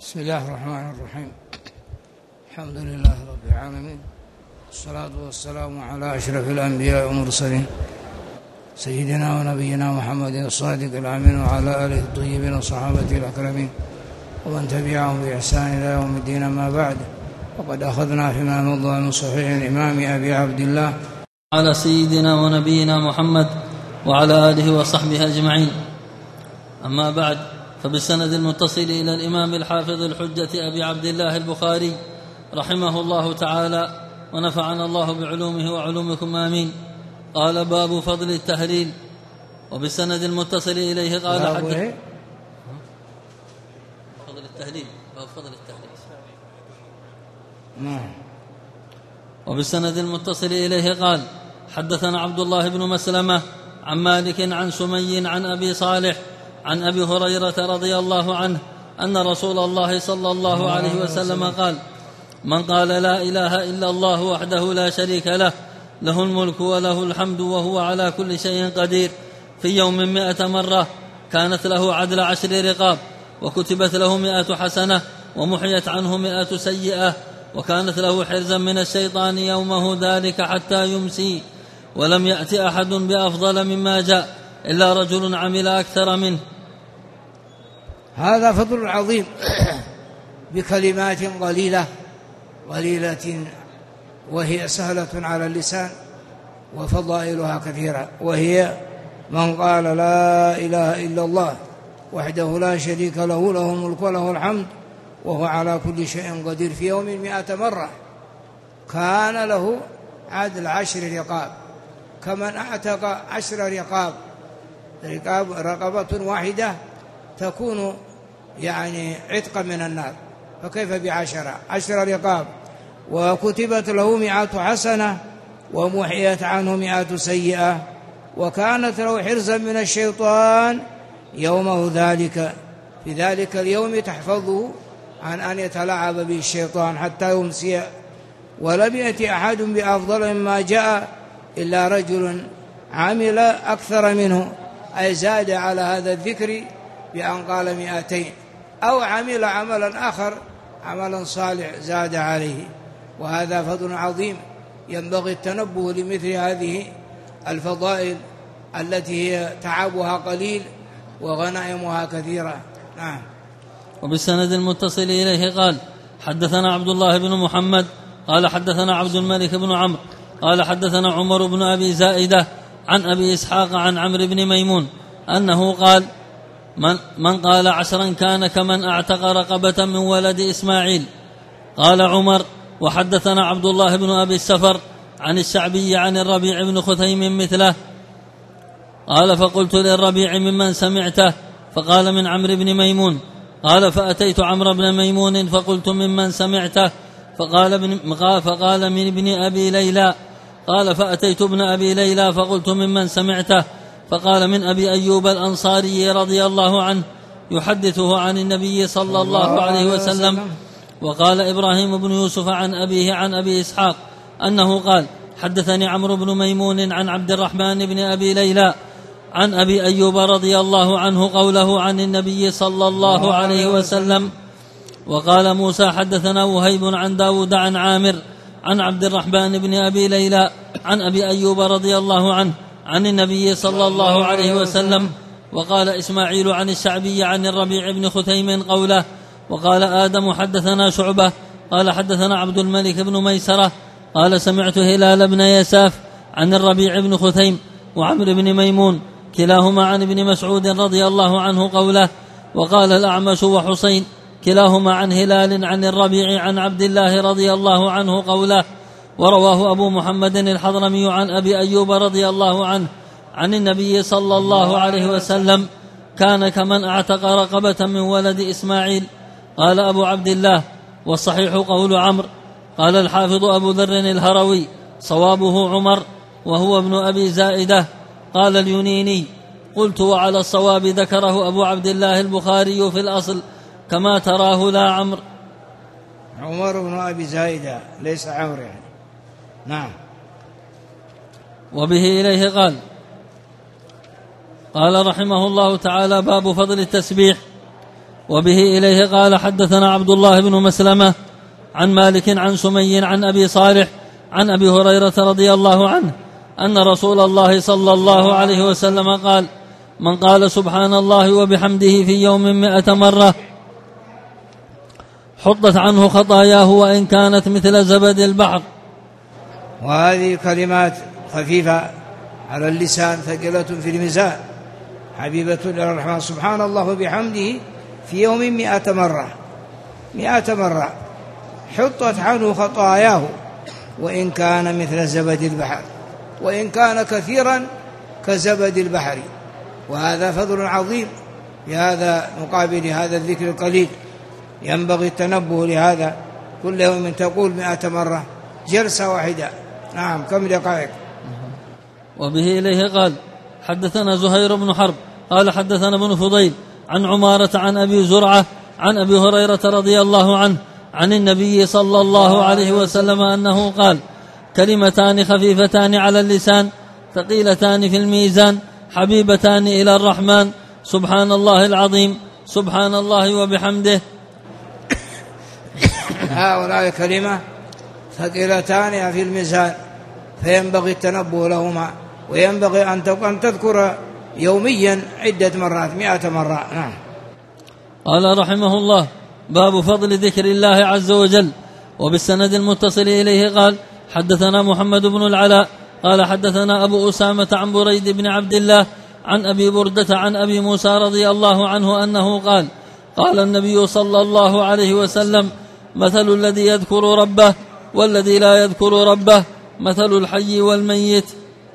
بسم الله الرحمن الرحيم. الحمد لله رب العالمين، والصلاة والسلام على أشرف الأنبياء والمرسلين سيدنا ونبينا محمد الصادق الأمين وعلى آله الطيبين وصحابته الأكرمين ومن تبعهم بإحسان إلى يوم الدين. ما بعد، وقد أخذنا فيما مضى من صحيح الإمام أبي عبد الله على سيدنا ونبينا محمد وعلى آله وصحبه أجمعين. أما بعد، فبالسند المتصل إلى الإمام الحافظ الحجة أبي عبد الله البخاري رحمه الله تعالى ونفعنا الله بعلومه وعلومكم آمين. قال: باب فضل التهليل. وبالسند المتصل إليه قال: فضل التهليل. باب فضل التهليل. وبالسند المتصل إليه قال: حدثنا عبد الله بن مسلمة عن مالك عن سمي عن أبي صالح عن أبي هريرة رضي الله عنه أن رسول الله صلى الله عليه وسلم قال: من قال لا إله إلا الله وحده لا شريك له، له الملك وله الحمد وهو على كل شيء قدير، في يوم 100 مرة، كانت له عدل 10 رقاب، وكتبت له 100 حسنة، ومحيت عنه 100 سيئة، وكانت له حرزا من الشيطان يومه ذلك حتى يمسي، ولم يأت أحد بأفضل مما جاء إلا رجل عمل أكثر منه. هذا فضل عظيم بكلمات قليلة وهي سهلة على اللسان، وفضائلها كثيرة، وهي: من قال لا إله إلا الله وحده لا شريك له، له الملك وله الحمد وهو على كل شيء قدير، في يوم 100 مرة، كان له عدل 10 رقاب، كمن أعتق 10 رقاب، رقبة واحدة تكون عتق من النار، فكيف ب10 رقاب، وكتبت له 100 حسنة، ومحيت عنه 100 سيئة، وكانت له حرزا من الشيطان يومه ذلك، في ذلك اليوم تحفظه عن أن يتلاعب به الشيطان حتى يمسي، ولم يأتي أحد بأفضل مما جاء إلا رجل عمل أكثر منه، أي زاد على هذا الذكر بأن قال 200، أو عمل عملا آخر، عملا صالح زاد عليه. وهذا فضل عظيم، ينبغي التنبه لمثل هذه الفضائل التي هي تعبها قليل وغنائمها كثيرة. نعم. وبالسند المتصل إليه قال: حدثنا عبد الله بن محمد قال: حدثنا عبد الملك بن عمرو قال: حدثنا عمر بن أبي زائدة عن أبي إسحاق عن عمرو بن ميمون أنه قال: من قال 10 كان كمن أعتق رقبة من ولد إسماعيل. قال عمر: وحدثنا عبد الله بن أبي السفر عن الشعبي عن الربيع بن خثيم مثله. قال: فقلت للربيع: ممن سمعته؟ فقال: من عمرو بن ميمون. قال: فأتيت عمرو بن ميمون فقلت: ممن سمعته؟ فقال: من ابن أبي ليلى. قال: فأتيت ابن أبي ليلى فقلت: ممن سمعته؟ فقال: من أبي أيوب الأنصاري رضي الله عنه، يحدثه عن النبي صلى الله عليه وسلم. وقال إبراهيم بن يوسف عن أبيه عن أبي إسحاق أنه قال: حدثني عمرو بن ميمون عن عبد الرحمن بن أبي ليلى عن أبي أيوب رضي الله عنه قوله عن النبي صلى الله عليه وسلم. وقال موسى: حدثنا وهيب عن داود عن عامر عن عبد الرحمن بن أبي ليلى عن أبي أيوب رضي الله عنه عن النبي صلى الله عليه وسلم. وقال إسماعيل عن الشعبي عن الربيع بن خثيم قوله. وقال آدم: حدثنا شعبة قال: حدثنا عبد الملك بن ميسرة قال: سمعت هلال بن يساف عن الربيع بن خثيم وعمر بن ميمون كلاهما عن ابن مسعود رضي الله عنه قوله. وقال الأعمش وحسين كلاهما عن هلال عن الربيع عن عبد الله رضي الله عنه قوله. ورواه أبو محمد الحضرمي عن أبي أيوب رضي الله عنه عن النبي صلى الله عليه وسلم: كان كمن أعتق رقبة من ولد إسماعيل. قال أبو عبد الله: والصحيح قول عمرو. قال الحافظ أبو ذر الهروي: صوابه عمر وهو ابن أبي زائدة. قال اليونيني: قلت: وعلى الصواب ذكره أبو عبد الله البخاري في الأصل كما تراه لا عمرو. عمر بن أبي زائدة ليس عمرو نعم. وبه إليه قال رحمه الله تعالى: باب فضل التسبيح. وبه إليه قال حدثنا عبد الله بن مسلمة عن مالك عن سمي عن أبي صالح عن أبي هريرة رضي الله عنه أن رسول الله صلى الله عليه وسلم قال: من قال سبحان الله وبحمده في يوم 100 مرة حطت عنه خطاياه وإن كانت مثل زبد البحر. وهذه كلمات خفيفة على اللسان ثقيلة في الميزان، حبيبة إلى الرحمن. سبحان الله وبحمده في يوم 100 مرة، 100 مرة حطت عنه خطاياه وإن كان مثل زبد البحر، وإن كان كثيرا كزبد البحر. وهذا فضل عظيم بهذا مقابل هذا الذكر القليل. ينبغي التنبه لهذا، كل يوم تقول 100 مرة، جلسة واحدة. نعم، كم دقائق؟ وبه إليه قال حدثنا زهير بن حرب قال حدثنا ابن فضيل عن عمارة عن أبي زرعة عن أبي هريرة رضي الله عنه عن النبي صلى الله عليه وسلم أنه قال: كلمتان خفيفتان على اللسان ثقيلتان في الميزان حبيبتان إلى الرحمن، سبحان الله العظيم، سبحان الله وبحمده. هؤلاء كلمة ثقيلتان في الميزان، فينبغي التنبه لهما، وينبغي أن تذكر يوميا عدة مرات، 100 مرة. نعم. قال رحمه الله: باب فضل ذكر الله عز وجل. وبالسند المتصل إليه قال حدثنا محمد بن العلاء قال حدثنا أبو أسامة عن بريد بن عبد الله عن أبي بردة عن أبي موسى رضي الله عنه أنه قال: قال النبي صلى الله عليه وسلم: مثل الذي يذكر ربه والذي لا يذكر ربه مثل الحي والميت.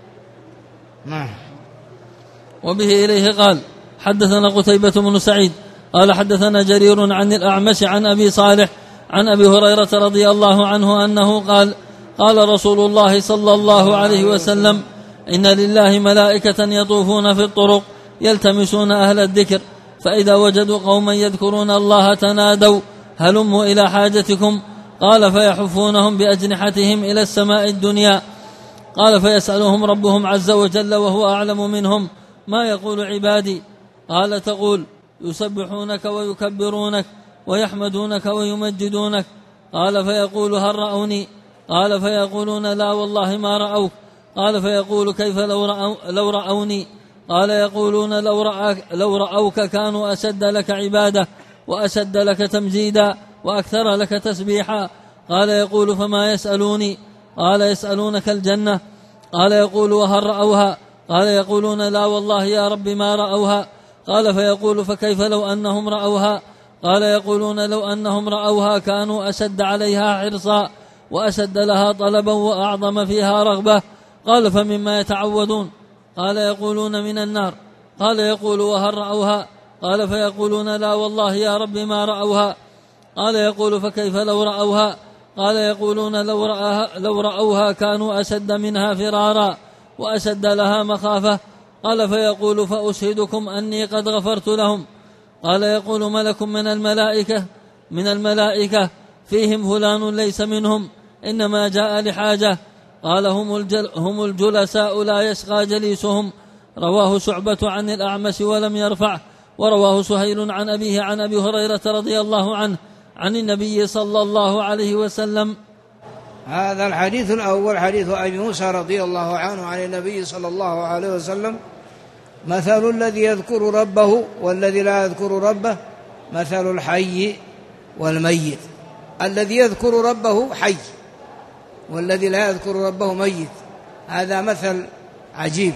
وبه إليه قال حدثنا قتيبة بن سعيد قال حدثنا جرير عن الأعمش عن أبي صالح عن أبي هريرة رضي الله عنه أنه قال: قال رسول الله صلى الله عليه وسلم: إن لله ملائكة يطوفون في الطرق يلتمسون أهل الذكر، فإذا وجدوا قوما يذكرون الله تنادوا هلموا إلى حاجتكم. قال: فيحفونهم بأجنحتهم إلى السماء الدنيا. قال: فيسألهم ربهم عز وجل وهو أعلم منهم: ما يقول عبادي؟ قال: تقول: يسبحونك ويكبرونك ويحمدونك ويمجدونك. قال: فيقول: هل رأوني؟ قال: فيقولون: لا والله ما رأوك. قال: فيقول: كيف لو رأوني؟ قال: يقولون: لو رأوك كانوا أشد لك عبادة وأشد لك تمجيدا وأكثر لك تسبيحا. قال: يقول: فما يسألوني؟ قال: يسألونك الجنة. قال: يقول: وهل رأوها؟ قال: يقولون: لا والله يا رب ما رأوها. قال: فيقول: فكيف لو أنهم رأوها؟ قال: يقولون: لو أنهم رأوها كانوا أشد عليها حرصا وأشد لها طلبا وأعظم فيها رغبة. قال: فمما يتعوذون؟ قال: يقولون: من النار. قال: يقول: وهل رأوها؟ قال: فيقولون: لا والله يا رب ما رأوها. قال: يقول: فكيف لو رأوها؟ قال: يقولون: لو رأوها كانوا أشد منها فرارا وأشد لها مخافة. قال: فيقول: فأشهدكم أني قد غفرت لهم. قال: يقول ملك من الملائكة فيهم فلان ليس منهم، إنما جاء لحاجة. قال: هم الجلساء لا يشقى جليسهم. رواه شعبة عن الأعمش ولم يرفعه. ورواه سهيل عن أبيه عن أبي هريرة رضي الله عنه عن النبي صلى الله عليه وسلم. هذا الحديث الأول حديث أبي موسى رضي الله عنه عن النبي صلى الله عليه وسلم: مثل الذي يذكر ربه والذي لا يذكر ربه مثل الحي والميت. الذي يذكر ربه حي والذي لا يذكر ربه ميت. هذا مثل عجيب،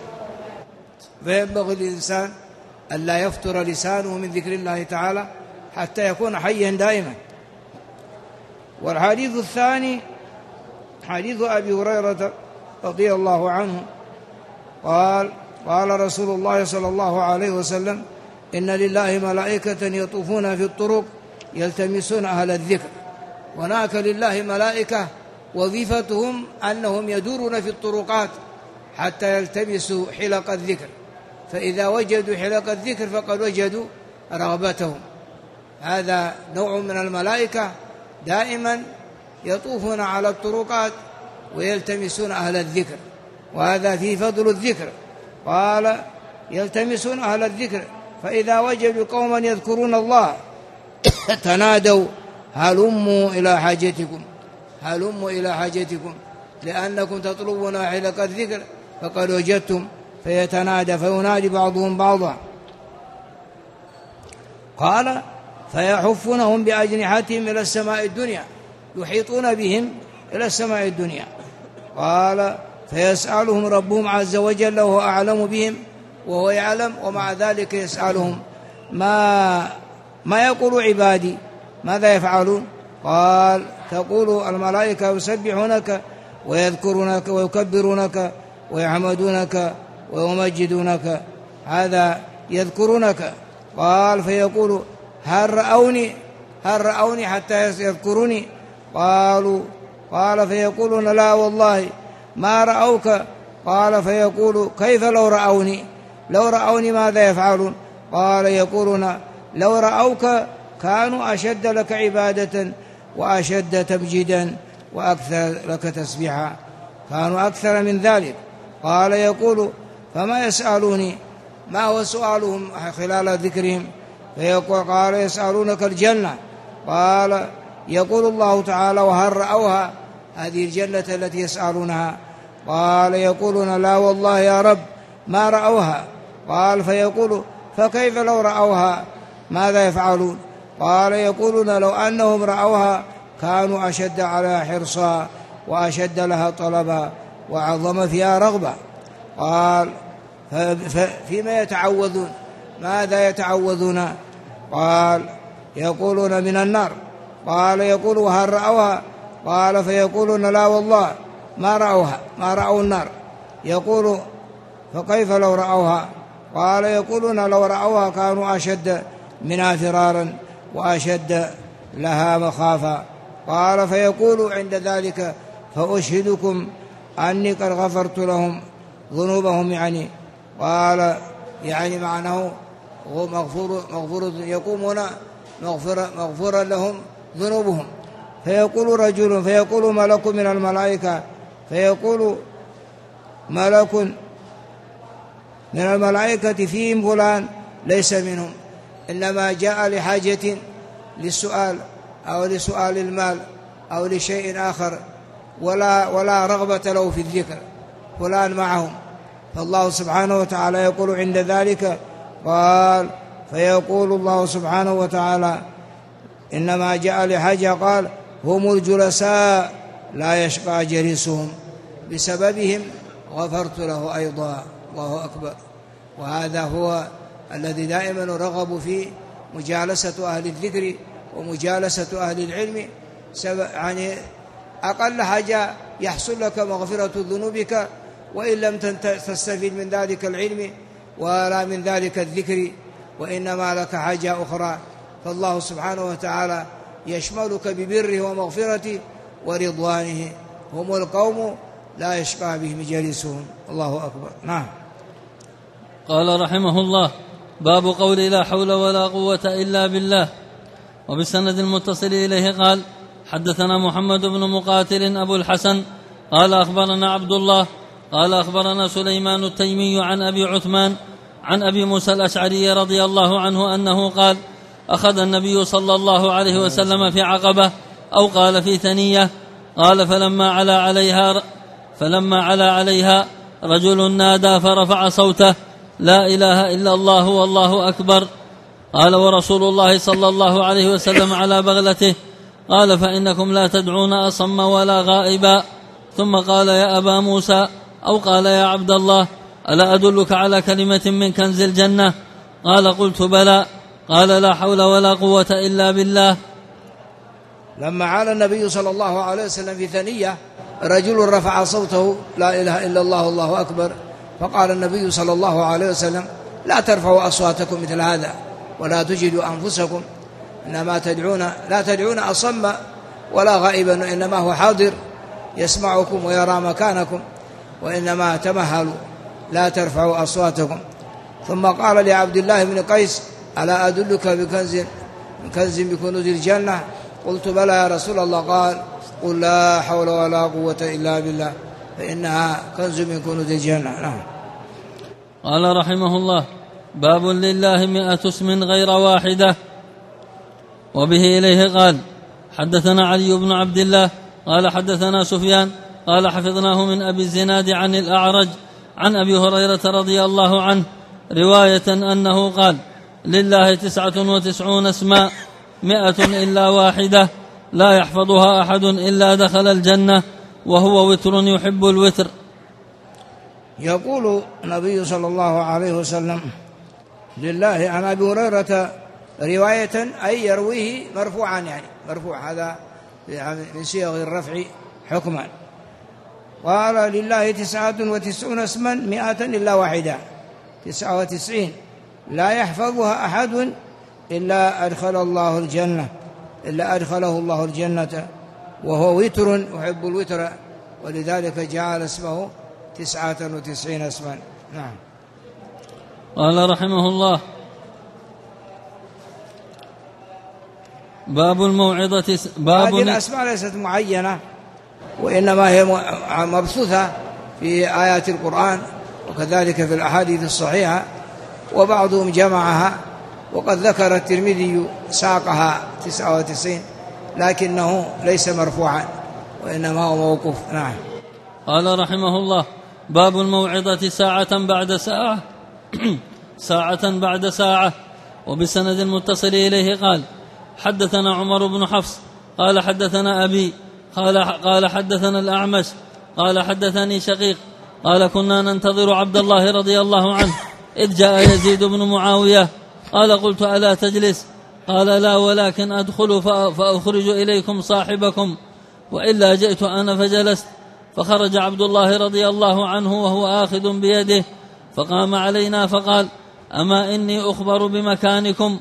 فينبغي للإنسان أن لا يفتر لسانه من ذكر الله تعالى حتى يكون حيا دائما. والحديث الثاني حديث أبي هريرة رضي الله عنه قال رسول الله صلى الله عليه وسلم: إن لله ملائكة يطوفون في الطرق يلتمسون أهل الذكر. هناك لله ملائكة وظيفتهم أنهم يدورون في الطرقات حتى يلتمسوا حلق الذكر، فإذا وجدوا حلق الذكر فقد وجدوا رغبتهم. هذا نوع من الملائكة دائما يطوفون على الطرقات ويلتمسون أهل الذكر، وهذا فيه فضل الذكر. قال: يلتمسون أهل الذكر فإذا وجدوا قوما يذكرون الله تنادوا هلموا إلى حاجتكم، هلموا إلى حاجتكم، لأنكم تطلبون حلق الذكر فقد وجدتم، فينادي بعضهم بعضا. قال فيحفونهم بأجنحتهم إلى السماء الدنيا، يحيطون بهم إلى السماء الدنيا. قال فيسألهم ربهم عز وجل وهو أعلم بهم وهو يعلم، ومع ذلك يسألهم ما يقول عبادي، ماذا يفعلون؟ قال تقول الملائكة يسبحونك ويذكرونك ويكبرونك ويحمدونك ويمجدونك، هذا يذكرونك. قال فيقول هل رأوني حتى يذكروني؟ قال فيقولون لا والله ما رأوك. قال فيقول كيف لو رأوني ماذا يفعلون؟ قال يقولون لو رأوك كانوا أشد لك عبادة وأشد تمجيدا وأكثر لك تسبيحا، كانوا أكثر من ذلك. قال يقول فما يسألوني، ما هو سؤالهم خلال ذكرهم؟ قال يسألونك الجنة. قال يقول الله تعالى وهل رأوها، هذه الجنة التي يسألونها؟ قال يقولون لا والله يا رب ما رأوها. قال فيقول فكيف لو رأوها ماذا يفعلون؟ قال يقولون لو أنهم رأوها كانوا أشد على حرصا وأشد لها طلبا وعظم فيها رغبة. قال فيما يتعوذون، ماذا يتعوذون؟ قال يقولون من النار. قال يقول وهل رأوها؟ قال فيقولون لا والله ما رأوها، ما رأوا النار. يقول فكيف لو رأوها؟ قال يقولون لو رأوها كانوا أشد منها فرارا وأشد لها مخافا. قال فيقول عند ذلك فأشهدكم أني قد غفرت لهم ذنوبهم، قال معناه مغفور يقومون مغفورا لهم ذنوبهم. فيقول رجل، فيقول ملك من الملائكة، فيقول ملك من الملائكة فيهم فلان ليس منهم، إنما جاء لحاجة للسؤال أو لسؤال المال أو لشيء آخر، ولا رغبة له في الذكر، فلان معهم. فالله سبحانه وتعالى يقول عند ذلك قال فيقول الله سبحانه وتعالى إنما جاء لحاجة، قال هم الجلساء لا يشقى جليسهم بسببهم غفرت له أيضا. الله أكبر. وهذا هو الذي دائما رغب في مجالسة أهل الذكر ومجالسة أهل العلم، أقل حاجة يحصل لك مغفرة ذنوبك، وإن لم تستفيد من ذلك العلم ولا من ذلك الذكر، وإنما لك حاجة أخرى. فالله سبحانه وتعالى يشملك ببره ومغفرته ورضوانه، هم القوم لا يشقى بهم جليسهم. الله أكبر. نعم. قال رحمه الله باب قول لا حول ولا قوة إلا بالله. وبالسند المتصل إليه قال حدثنا محمد بن مقاتل أبو الحسن قال أخبرنا عبد الله قال أخبرنا سليمان التيمي عن أبي عثمان عن أبي موسى الأشعري رضي الله عنه أنه قال أخذ النبي صلى الله عليه وسلم في عقبة أو قال في ثنية، قال فلما علا عليها رجل نادى فرفع صوته لا إله إلا الله والله أكبر. قال ورسول الله صلى الله عليه وسلم على بغلته، قال فإنكم لا تدعون أصم ولا غائبا. ثم قال يا أبا موسى أو قال يا عبد الله ألا أدلك على كلمة من كنز الجنة؟ قال قلت بلى. قال لا حول ولا قوة إلا بالله. لما عال النبي صلى الله عليه وسلم في ثنية رجل رفع صوته لا إله إلا الله والله أكبر، فقال النبي صلى الله عليه وسلم لا ترفعوا أصواتكم مثل هذا ولا تجدوا أنفسكم، إنما لا تدعون أصم ولا غائبا، إنما هو حاضر يسمعكم ويرى مكانكم، وإنما تمهلوا لا ترفعوا أصواتكم. ثم قال لعبد الله بن قيس ألا أدلك بكنز بكنوز الجنة؟ قلت بلى يا رسول الله. قال قل لا حول ولا قوة إلا بالله فإنها كنز من كنوز الجنة. نعم. قال رحمه الله باب لله 100 اسم غير واحدة. وبه إليه قال حدثنا علي بن عبد الله قال حدثنا سفيان قال حفظناه من أبي الزناد عن الأعرج عن أبي هريرة رضي الله عنه رواية أنه قال لله 99 اسما 100 إلا واحدة لا يحفظها أحد إلا دخل الجنة وهو وتر يحب الوتر. يقول النبي صلى الله عليه وسلم لله عن أبي هريرة رواية أي يرويه مرفوعا، يعني مرفوع، هذا من صيغ الرفع حكما. قال لله 99 اسما 100 إلا واحدة، 99 لا يحفظها أحد إلا أدخله الله الجنة وهو وتر يحب الوتر، ولذلك جعل اسمه 99 اسما. نعم. قال رحمه الله باب الموعظة. هذه الأسماء ليست معينة، وإنما هي مبثوثة في آيات القرآن وكذلك في الأحاديث الصحيحة، وبعضهم جمعها، وقد ذكر الترمذي ساقها 99 لكنه ليس مرفوعا وإنما هو موقوف. نعم. قال رحمه الله باب الموعظة ساعة بعد ساعة ساعة بعد ساعة. وبسند متصل إليه قال حدثنا عمر بن حفص قال حدثنا أبي قال حدثنا الأعمش قال حدثني شقيق قال كنا ننتظر عبد الله رضي الله عنه إذ جاء يزيد بن معاوية قال قلت ألا تجلس؟ قال لا، ولكن أدخل فأخرج إليكم صاحبكم، وإلا جئت أنا فجلست. فخرج عبد الله رضي الله عنه وهو آخذ بيده فقام علينا فقال أما إني أخبر بمكانكم،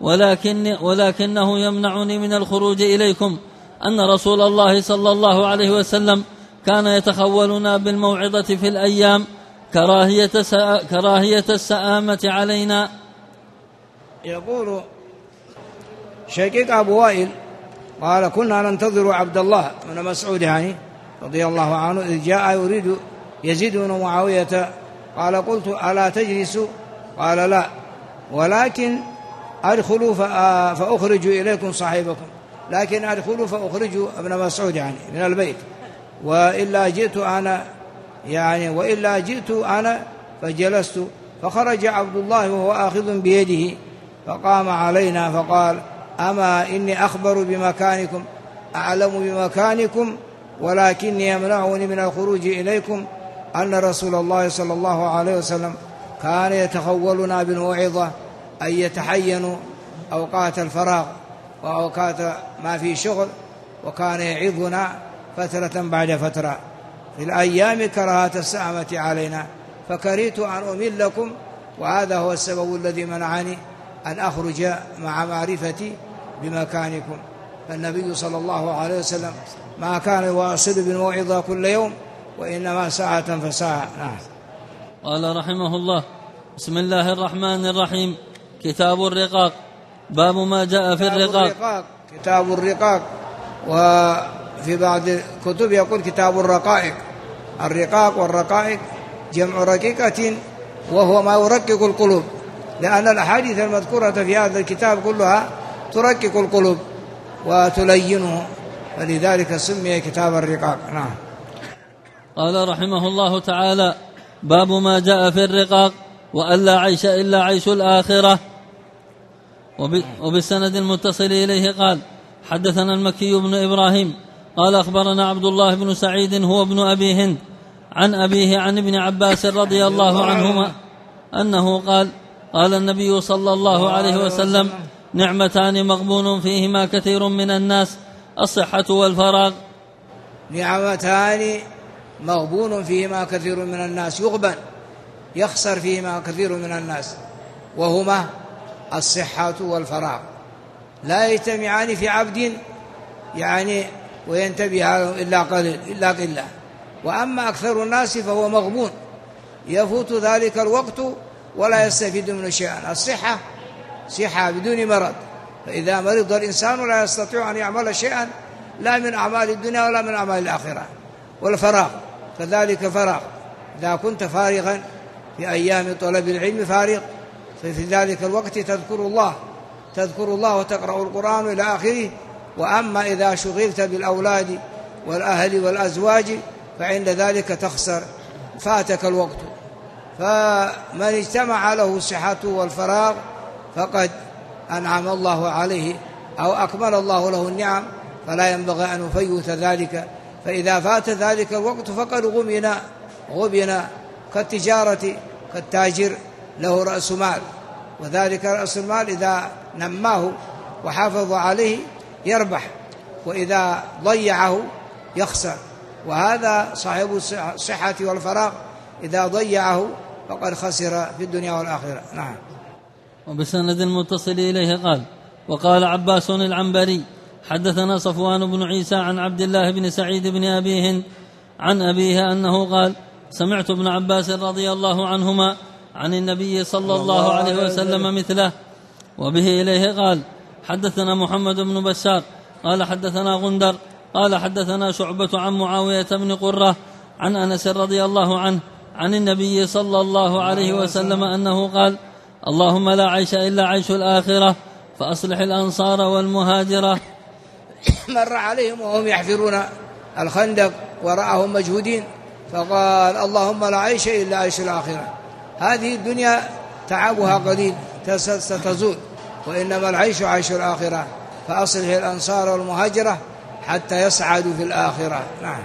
ولكنه يمنعني من الخروج إليكم أن رسول الله صلى الله عليه وسلم كان يتخولنا بالموعظة في الأيام كراهية السآمة علينا. يقول شقيق أبو وائل قال كنا ننتظر عبد الله بن مسعود يعني رضي الله عنه إذ جاء يريد يزيد بن معاوية قال قلت ألا تجلس؟ قال لا، ولكن أدخلوا فأخرج إليكم صاحبكم، لكن أدخلوا فأخرج ابن مسعود يعني من البيت، وإلا جئت أنا فجلست. فخرج عبد الله وهو آخذ بيده فقام علينا فقال أما إني أخبر بمكانكم، أعلم بمكانكم، ولكني يمنعني من الخروج إليكم أن رسول الله صلى الله عليه وسلم كان يتخولنا بالموعظة، أن يتحين أوقات الفراغ وأوقات ما في شغل، وكان يعظنا فترة بعد فترة في الأيام كراهة السآمة علينا، فكرهت أن أملكم، وهذا هو السبب الذي منعني أن أخرج مع معرفتي بمكانكم. فالنبي صلى الله عليه وسلم ما كان يواصل بالموعظة كل يوم، وإنما ساعة فساعة. نعم. قال رحمه الله بسم الله الرحمن الرحيم. كتاب الرقاق. باب ما جاء في الرقاق. كتاب الرقاق، وفي بعض الكتب يقول كتاب الرقائق. الرقاق والرقائق جمع رقيقة، وهو ما يرقق القلوب، لأن الأحاديث المذكورة في هذا الكتاب كلها ترقق القلوب وتلينه، فلذلك سمي كتاب الرقاق. نعم. قال رحمه الله تعالى باب ما جاء في الرقاق وألا عيش إلا عيش الآخرة. وبالسند المتصل إليه قال حدثنا المكي بن إبراهيم قال أخبرنا عبد الله بن سعيد هو ابن أبي هند عن أبيه عن ابن عباس رضي الله عنهما أنه قال قال النبي صلى الله عليه وسلم نعمتان مغبون فيهما كثير من الناس، الصحة والفراغ. نعمتان مغبون فيهما كثير من الناس، يغبن يخسر فيهما كثير من الناس، وهما الصحة والفراغ، لا يجتمعان في عبد يعني وينتبه إلا قليل إلا قلة. وأما أكثر الناس فهو مغبون، يفوت ذلك الوقت ولا يستفيد منه شيئا. الصحة صحة بدون مرض، فإذا مرض الإنسان لا يستطيع أن يعمل شيئا لا من أعمال الدنيا ولا من أعمال الآخرة. والفراغ كذلك فراغ، إذا كنت فارغا في أيام طلب العلم فارغ، ففي ذلك الوقت تذكر الله وتقرأ القرآن إلى آخره. وأما إذا شغلت بالأولاد والأهل والأزواج فعند ذلك تخسر، فاتك الوقت. فمن اجتمع له الصحة والفراغ فقد أنعم الله عليه أو أكمل الله له النعم، فلا ينبغي أن يفوت ذلك. فإذا فات ذلك الوقت فقد غبن كالتجارة، كالتاجر له رأس مال، وذلك رأس المال إذا نماه وحافظ عليه يربح، وإذا ضيعه يخسر. وهذا صاحب الصحة والفراغ إذا ضيعه فقد خسر في الدنيا والآخرة. نعم. وبسند متصل إليه قال: وقال عباس العنبري: حدثنا صفوان بن عيسى عن عبد الله بن سعيد بن أبي هند عن أبيه أنه قال: سمعت ابن عباس رضي الله عنهما عن النبي صلى الله عليه وسلم مثله. وبه إليه قال: حدثنا محمد بن بشار قال حدثنا غندر قال حدثنا شعبة عن معاوية بن قرة عن أنس رضي الله عنه عن النبي صلى الله عليه وسلم أنه قال: اللهم لا عيش إلا عيش الآخرة فأصلح الأنصار والمهاجرة. مر عليهم وهم يحفرون الخندق ورأهم مجهودين فقال: اللهم لا عيش إلا عيش الآخرة. هذه الدنيا تعبها قليل ستزول، وإنما العيش عيش الآخرة، فأصلح الأنصار والمهاجرة حتى يسعدوا في الآخرة. نعم.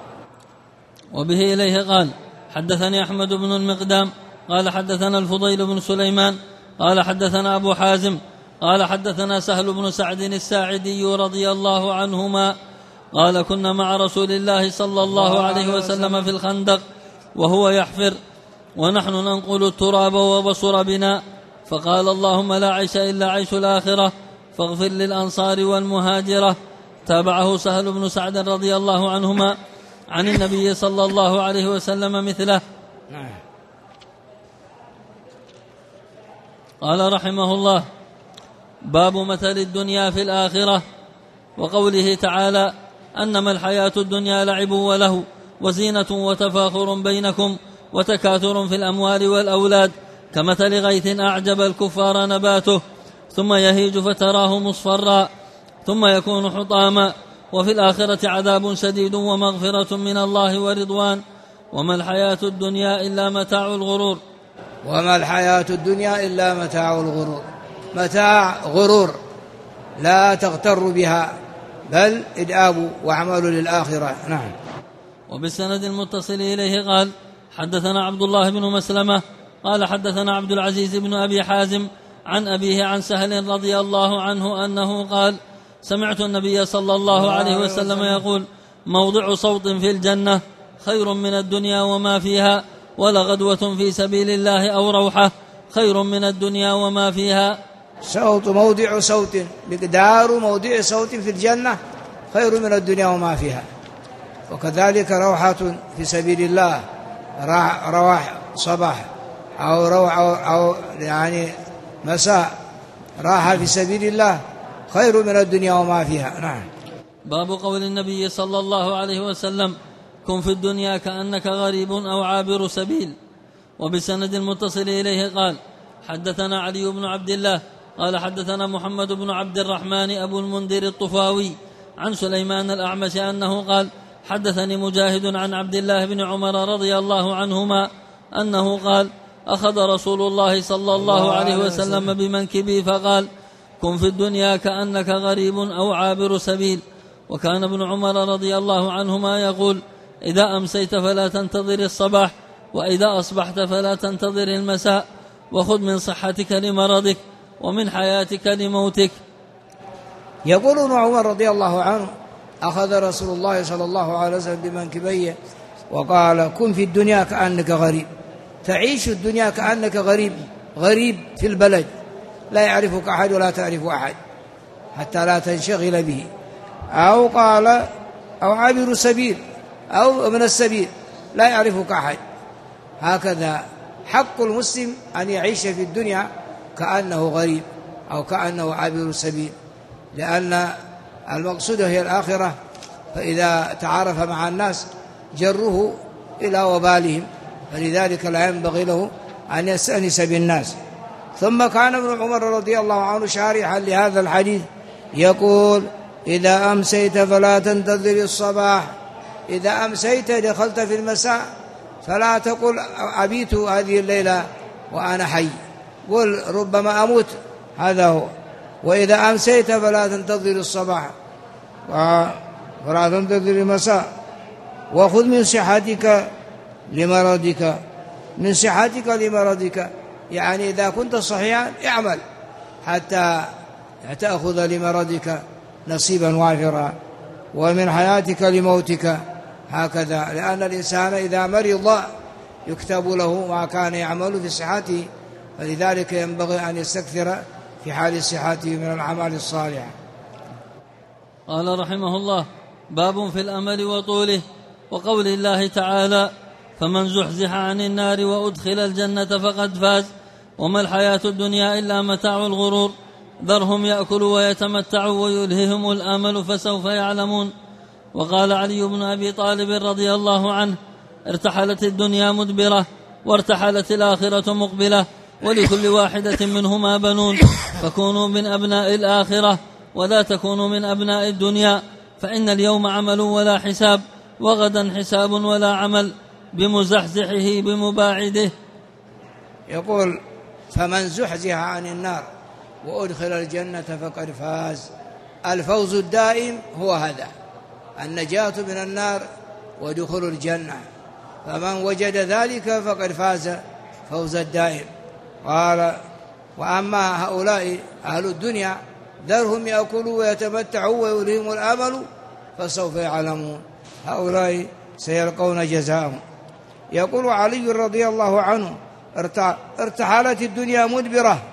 وبه إليه قال: حدثني أحمد بن المقدام قال حدثنا الفضيل بن سليمان قال حدثنا أبو حازم قال حدثنا سهل بن سعد الساعدي رضي الله عنهما قال: كنا مع رسول الله صلى الله عليه وسلم في الخندق وهو يحفر ونحن ننقل التراب وبصر بنا، فقال: اللهم لا عيش إلا عيش الآخرة فاغفر للأنصار والمهاجرة. تابعه سهل بن سعد رضي الله عنهما عن النبي صلى الله عليه وسلم مثله. قال رحمه الله: باب مثل الدنيا في الآخرة، وقوله تعالى: أنما الحياة الدنيا لعب وله وزينة وتفاخر بينكم وتكاثر في الأموال والأولاد كمثل غيث أعجب الكفار نباته ثم يهيج فتراه مصفرا ثم يكون حطاما، وفي الآخرة عذاب شديد ومغفرة من الله ورضوان، وما الحياة الدنيا إلا متاع الغرور. وما الحياة الدنيا إلا متاع الغرور، متاع غرور لا تغتر بها، بل إدآب واعملوا للآخرة. نعم. وبالسند المتصل إليه قال: حدثنا عبد الله بن مسلمة قال حدثنا عبد العزيز بن أبي حازم عن أبيه عن سهل رضي الله عنه أنه قال: سمعت النبي صلى الله عليه وسلم يقول: موضع صوت في الجنة خير من الدنيا وما فيها، ولغدوة في سبيل الله أو روحة خير من الدنيا وما فيها. موضع صوت، مقدار موضع صوت في الجنة خير من الدنيا وما فيها. وكذلك روحة في سبيل الله، رواح صباح أو يعني مساء، راحة في سبيل الله خير من الدنيا وما فيها. نعم. باب قول النبي صلى الله عليه وسلم: كن في الدنيا كأنك غريب أو عابر سبيل. وبسند المتصل إليه قال: حدثنا علي بن عبد الله قال حدثنا محمد بن عبد الرحمن أبو المنذر الطفاوي عن سليمان الأعمش أنه قال: حدثني مجاهد عن عبد الله بن عمر رضي الله عنهما أنه قال: أخذ رسول الله صلى الله عليه وسلم بمنكبي فقال: كن في الدنيا كأنك غريب أو عابر سبيل. وكان ابن عمر رضي الله عنهما يقول: إذا أمسيت فلا تنتظر الصباح، وإذا أصبحت فلا تنتظر المساء، وخذ من صحتك لمرضك ومن حياتك لموتك. يقول ابن عمر رضي الله عنه: أخذ رسول الله صلى الله عليه وسلم بمنكبيه وقال: كن في الدنيا كأنك غريب، تعيش الدنيا كأنك غريب في البلد، لا يعرفك أحد ولا تعرف أحد حتى لا تنشغل به. أو قال: أو عابر سبيل، أو من السبيل، لا يعرفك أحد. هكذا حق المسلم أن يعيش في الدنيا كأنه غريب أو كأنه عابر سبيل، لأن المقصود هي الآخرة، فإذا تعارف مع الناس جره إلى وبالهم، فلذلك لا ينبغي له أن يستأنس بالناس. ثم كان ابن عمر رضي الله عنه شارحا لهذا الحديث يقول: إذا أمسيت فلا تنتظر الصباح. إذا أمسيت دخلت في المساء فلا تقل أبيت هذه الليلة وأنا حي، قل ربما أموت، هذا هو. وإذا أمسيت فلا تنتظر الصباح فلا تنتظر المساء. وخذ من صحتك لمرضك، من صحتك لمرضك، يعني إذا كنت صحيحا اعمل حتى تأخذ لمرضك نصيبا وافرا، ومن حياتك لموتك، هكذا. لأن الإنسان إذا مرض يكتب له ما كان يعمل في صحته، فلذلك ينبغي أن يستكثر في حال صحته من الأعمال الصالحة. قال رحمه الله: باب في الأمل وطوله، وقول الله تعالى: فمن زحزح عن النار وأدخل الجنة فقد فاز وما الحياة الدنيا إلا متاع الغرور، ذرهم يأكلوا ويتمتعوا ويلههم الآمل فسوف يعلمون. وقال علي بن أبي طالب رضي الله عنه: ارتحلت الدنيا مدبرة وارتحلت الآخرة مقبلة، ولكل واحدة منهما بنون، فكونوا من أبناء الآخرة ولا تكونوا من أبناء الدنيا، فإن اليوم عمل ولا حساب، وغدا حساب ولا عمل، بمزحزحه بمباعده. يقول: فمن زحزح عن النار وأدخل الجنة فقد فاز. الفوز الدائم هو هذا، النجاة من النار ودخول الجنة، فمن وجد ذلك فقد فاز فوز الدائم. قال: وأما هؤلاء أهل الدنيا ذرهم يأكلوا ويتمتعوا ويلههم الأمل فسوف يعلمون، هؤلاء سيلقون جزاءهم. يقول علي رضي الله عنه: ارتحلت الدنيا مدبرة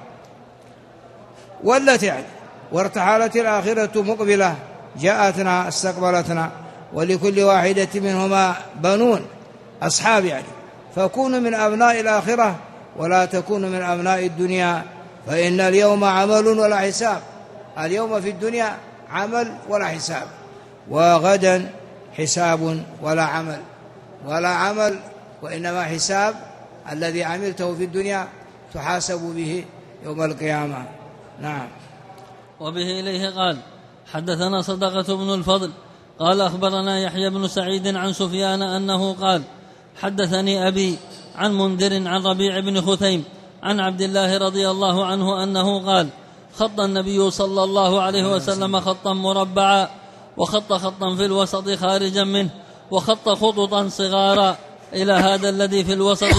ولت يعني، وارتحلت الآخرة مقبلة جاءتنا استقبلتنا، ولكل واحدة منهما بنون أصحاب يعني، فكونوا من أبناء الآخرة ولا تكونوا من أبناء الدنيا، فإن اليوم عمل ولا حساب. اليوم في الدنيا عمل ولا حساب، وغدا حساب ولا عمل، ولا عمل وإنما حساب الذي عملته في الدنيا تحاسب به يوم القيامة. نعم. وبه إليه قال: حدثنا صدقة بن الفضل قال أخبرنا يحيى بن سعيد عن سفيان أنه قال: حدثني أبي عن منذر عن ربيع بن خثيم عن عبد الله رضي الله عنه أنه قال: خط النبي صلى الله عليه وسلم خطا مربعا، وخط خطا في الوسط خارجا منه، وخط خططا صغارا إلى هذا الذي في الوسط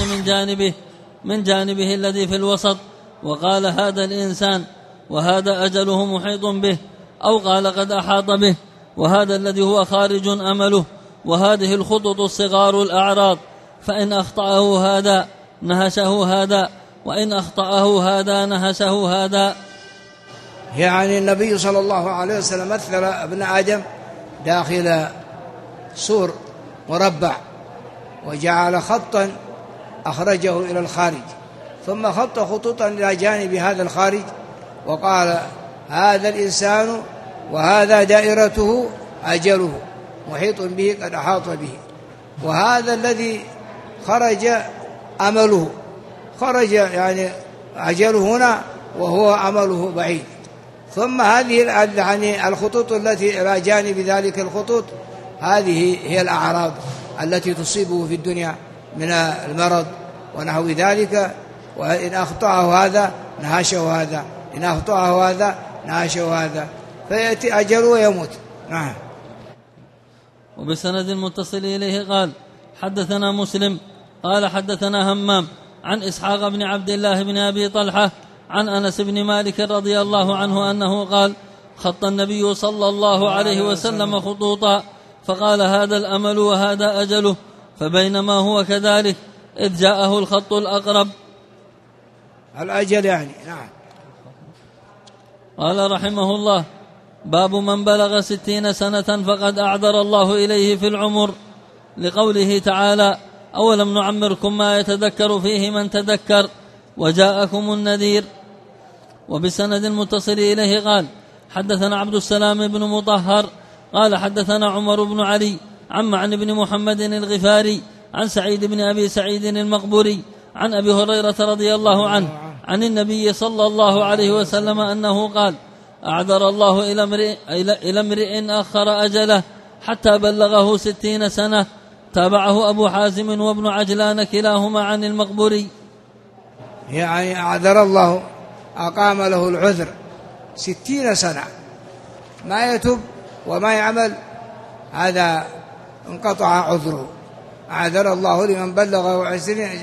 من جانبه الذي في الوسط، وقال: هذا الإنسان، وهذا أجله محيط به، أو قال: قد أحاط به، وهذا الذي هو خارج أمله، وهذه الخطط الصغار الأعراض، فإن أخطأه هذا نهشه هذا، وإن أخطأه هذا نهشه هذا. يعني النبي صلى الله عليه وسلم مثل ابن آدم داخل سور مربع، وجعل خطا أخرجه إلى الخارج، ثم خط خطوطا إلى جانب هذا الخارج، وقال: هذا الإنسان وهذا دائرته أجله محيط به قد أحاط به، وهذا الذي خرج أمله، خرج يعني أجله هنا وهو أمله بعيد. ثم هذه يعني الخطوط التي إلى جانب ذلك الخطوط، هذه هي الأعراض التي تصيبه في الدنيا من المرض ونحو ذلك، وإن أخطأه هذا نهشه هذا، إن أخطأه هذا نهشه هذا، فيأتي أجله ويموت. نعم. وبسند المتصل إليه قال: حدثنا مسلم قال حدثنا همام عن إسحاق بن عبد الله بن أبي طلحة عن أنس بن مالك رضي الله عنه أنه قال: خط النبي صلى الله عليه وسلم خطوطا، فقال: هذا الأمل وهذا أجله، فبينما هو كذلك إذ جاءه الخط الأقرب، الأجل يعني. نعم. قال رحمه الله: باب من بلغ 60 سنة فقد أعذر الله إليه في العمر، لقوله تعالى: أولم نعمركم ما يتذكر فيه من تذكر وجاءكم النذير. وبسند المتصل إليه قال: حدثنا عبد السلام بن مطهر قال حدثنا عمر بن علي عن معن بن محمد الغفاري عن سعيد بن أبي سعيد المقبوري عن أبي هريرة رضي الله عنه عن النبي صلى الله عليه وسلم أنه قال: أعذر الله إلى امرئ أخر أجله حتى بلغه 60 سنة. تابعه أبو حازم وابن عجلان كلاهما عن المقبوري. يعني أعذر الله، أقام له العذر 60 سنة ما يتوب وما يعمل، هذا انقطع عذره. أعذر الله لمن بلغه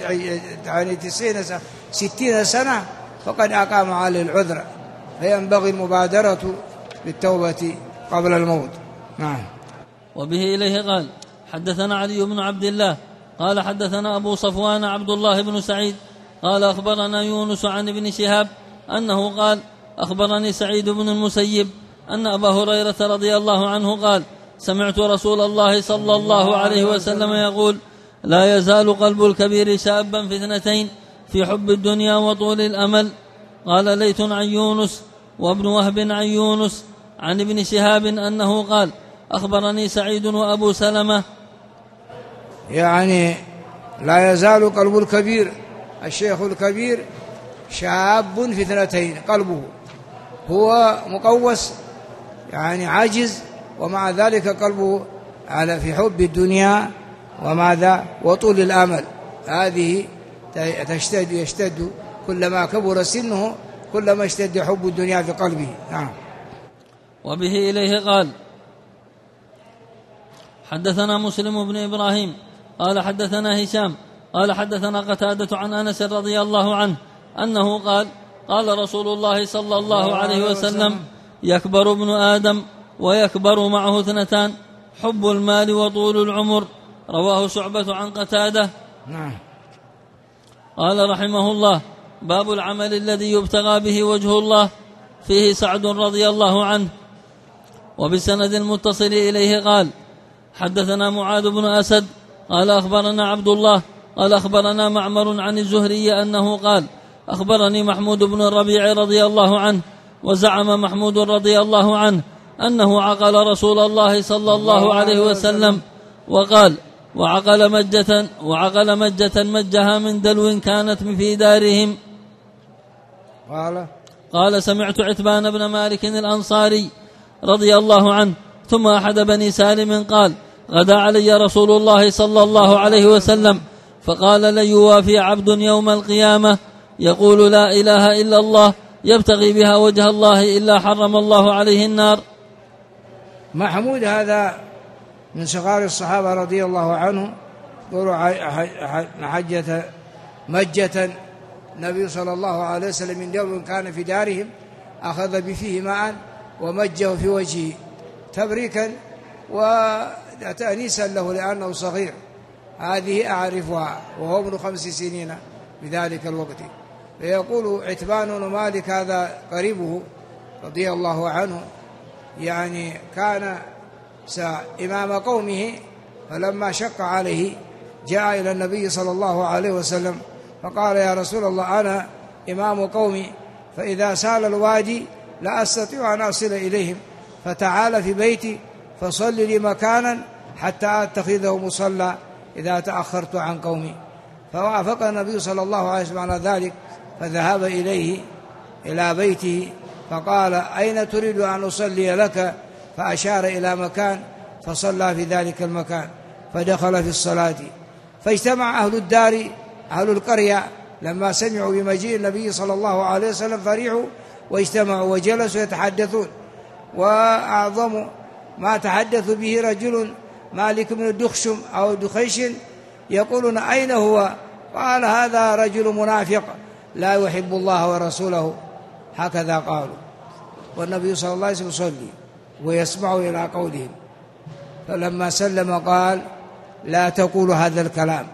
60 سنة فقد أقام عليه العذر، فينبغي المبادرة بالتوبة قبل الموت. نعم. وبه إليه قال: حدثنا علي بن عبد الله قال حدثنا أبو صفوان عبد الله بن سعيد قال أخبرنا يونس عن ابن شهاب أنه قال: أخبرني سعيد بن المسيب أن أبا هريرة رضي الله عنه قال: سمعت رسول الله صلى الله عليه وسلم يقول: لا يزال قلب الكبير شابا في 2: في حب الدنيا وطول الأمل. قال ليث عن يونس وابن وهب عن يونس عن ابن شهاب أنه قال: أخبرني سعيد وأبو سلمة. يعني لا يزال قلب الكبير، الشيخ الكبير شاب في 2، قلبه هو مقوس يعني عاجز، ومع ذلك قلبه على في حب الدنيا وماذا وطول الأمل. هذه يشتد كلما كبر سنه كلما اشتد حب الدنيا في قلبه. نعم. وبه إليه قال: حدثنا مسلم بن إبراهيم قال حدثنا هشام قال حدثنا قتادة عن أنس رضي الله عنه أنه قال: قال رسول الله صلى الله عليه وسلم: يكبر ابن آدم ويكبر معه 2: حب المال وطول العمر. رواه شعبة عن قتادة. نعم. قال رحمه الله: باب العمل الذي يبتغى به وجه الله. فيه سعد رضي الله عنه. وبسند المتصل إليه قال: حدثنا معاذ بن أسد قال أخبرنا عبد الله قال أخبرنا معمر عن الزهري أنه قال: أخبرني محمود بن الربيع رضي الله عنه. وزعم محمود رضي الله عنه أنه عقل رسول الله صلى الله عليه وسلم وقال: وعقل مجة مجها من دلو كانت في دارهم. قال: سمعت عتبان بن مالك الأنصاري رضي الله عنه ثم أحد بني سالم قال: غدا علي رسول الله صلى الله عليه وسلم فقال: لن يوافي عبد يوم القيامة يقول لا إله إلا الله يبتغي بها وجه الله إلا حرم الله عليه النار. محمود هذا من صغار الصحابة رضي الله عنهم، مجة النبي صلى الله عليه وسلم من دلو كان في دارهم، أخذ بفيه ماء ومجه في وجهه تبريكا وتأنيسا له لأنه صغير. هذه أعرفها وهو ابن 5 سنين بذلك الوقت. فيقول عتبان بن مالك هذا قريبه رضي الله عنه، يعني كان إمام قومه، فلما شق عليه جاء إلى النبي صلى الله عليه وسلم فقال: يا رسول الله أنا إمام قومي، فإذا سال الوادي لا أستطيع أن أصل إليهم، فتعال في بيتي فصل لي مكانا حتى أتخذه مصلى إذا تأخرت عن قومي. فوافق النبي صلى الله عليه وسلم على ذلك، فذهب إليه إلى بيته فقال: أين تريد أن أصلي لك؟ فأشار إلى مكان فصلى في ذلك المكان، فدخل في الصلاة. فاجتمع أهل الدار أهل القرية لما سمعوا بمجيء النبي صلى الله عليه وسلم فرحوا واجتمعوا وجلسوا يتحدثون. وأعظم ما تحدث به رجل مالك بن الدخشم أو دخيش، يقولون: أين هو؟ قال: هذا رجل منافق لا يحب الله ورسوله. هكذا قالوا. والنبي صلى الله عليه وسلم يصلي ويسمع إلى قولهم، فلما سلم قال: لا تقولوا هذا الكلام.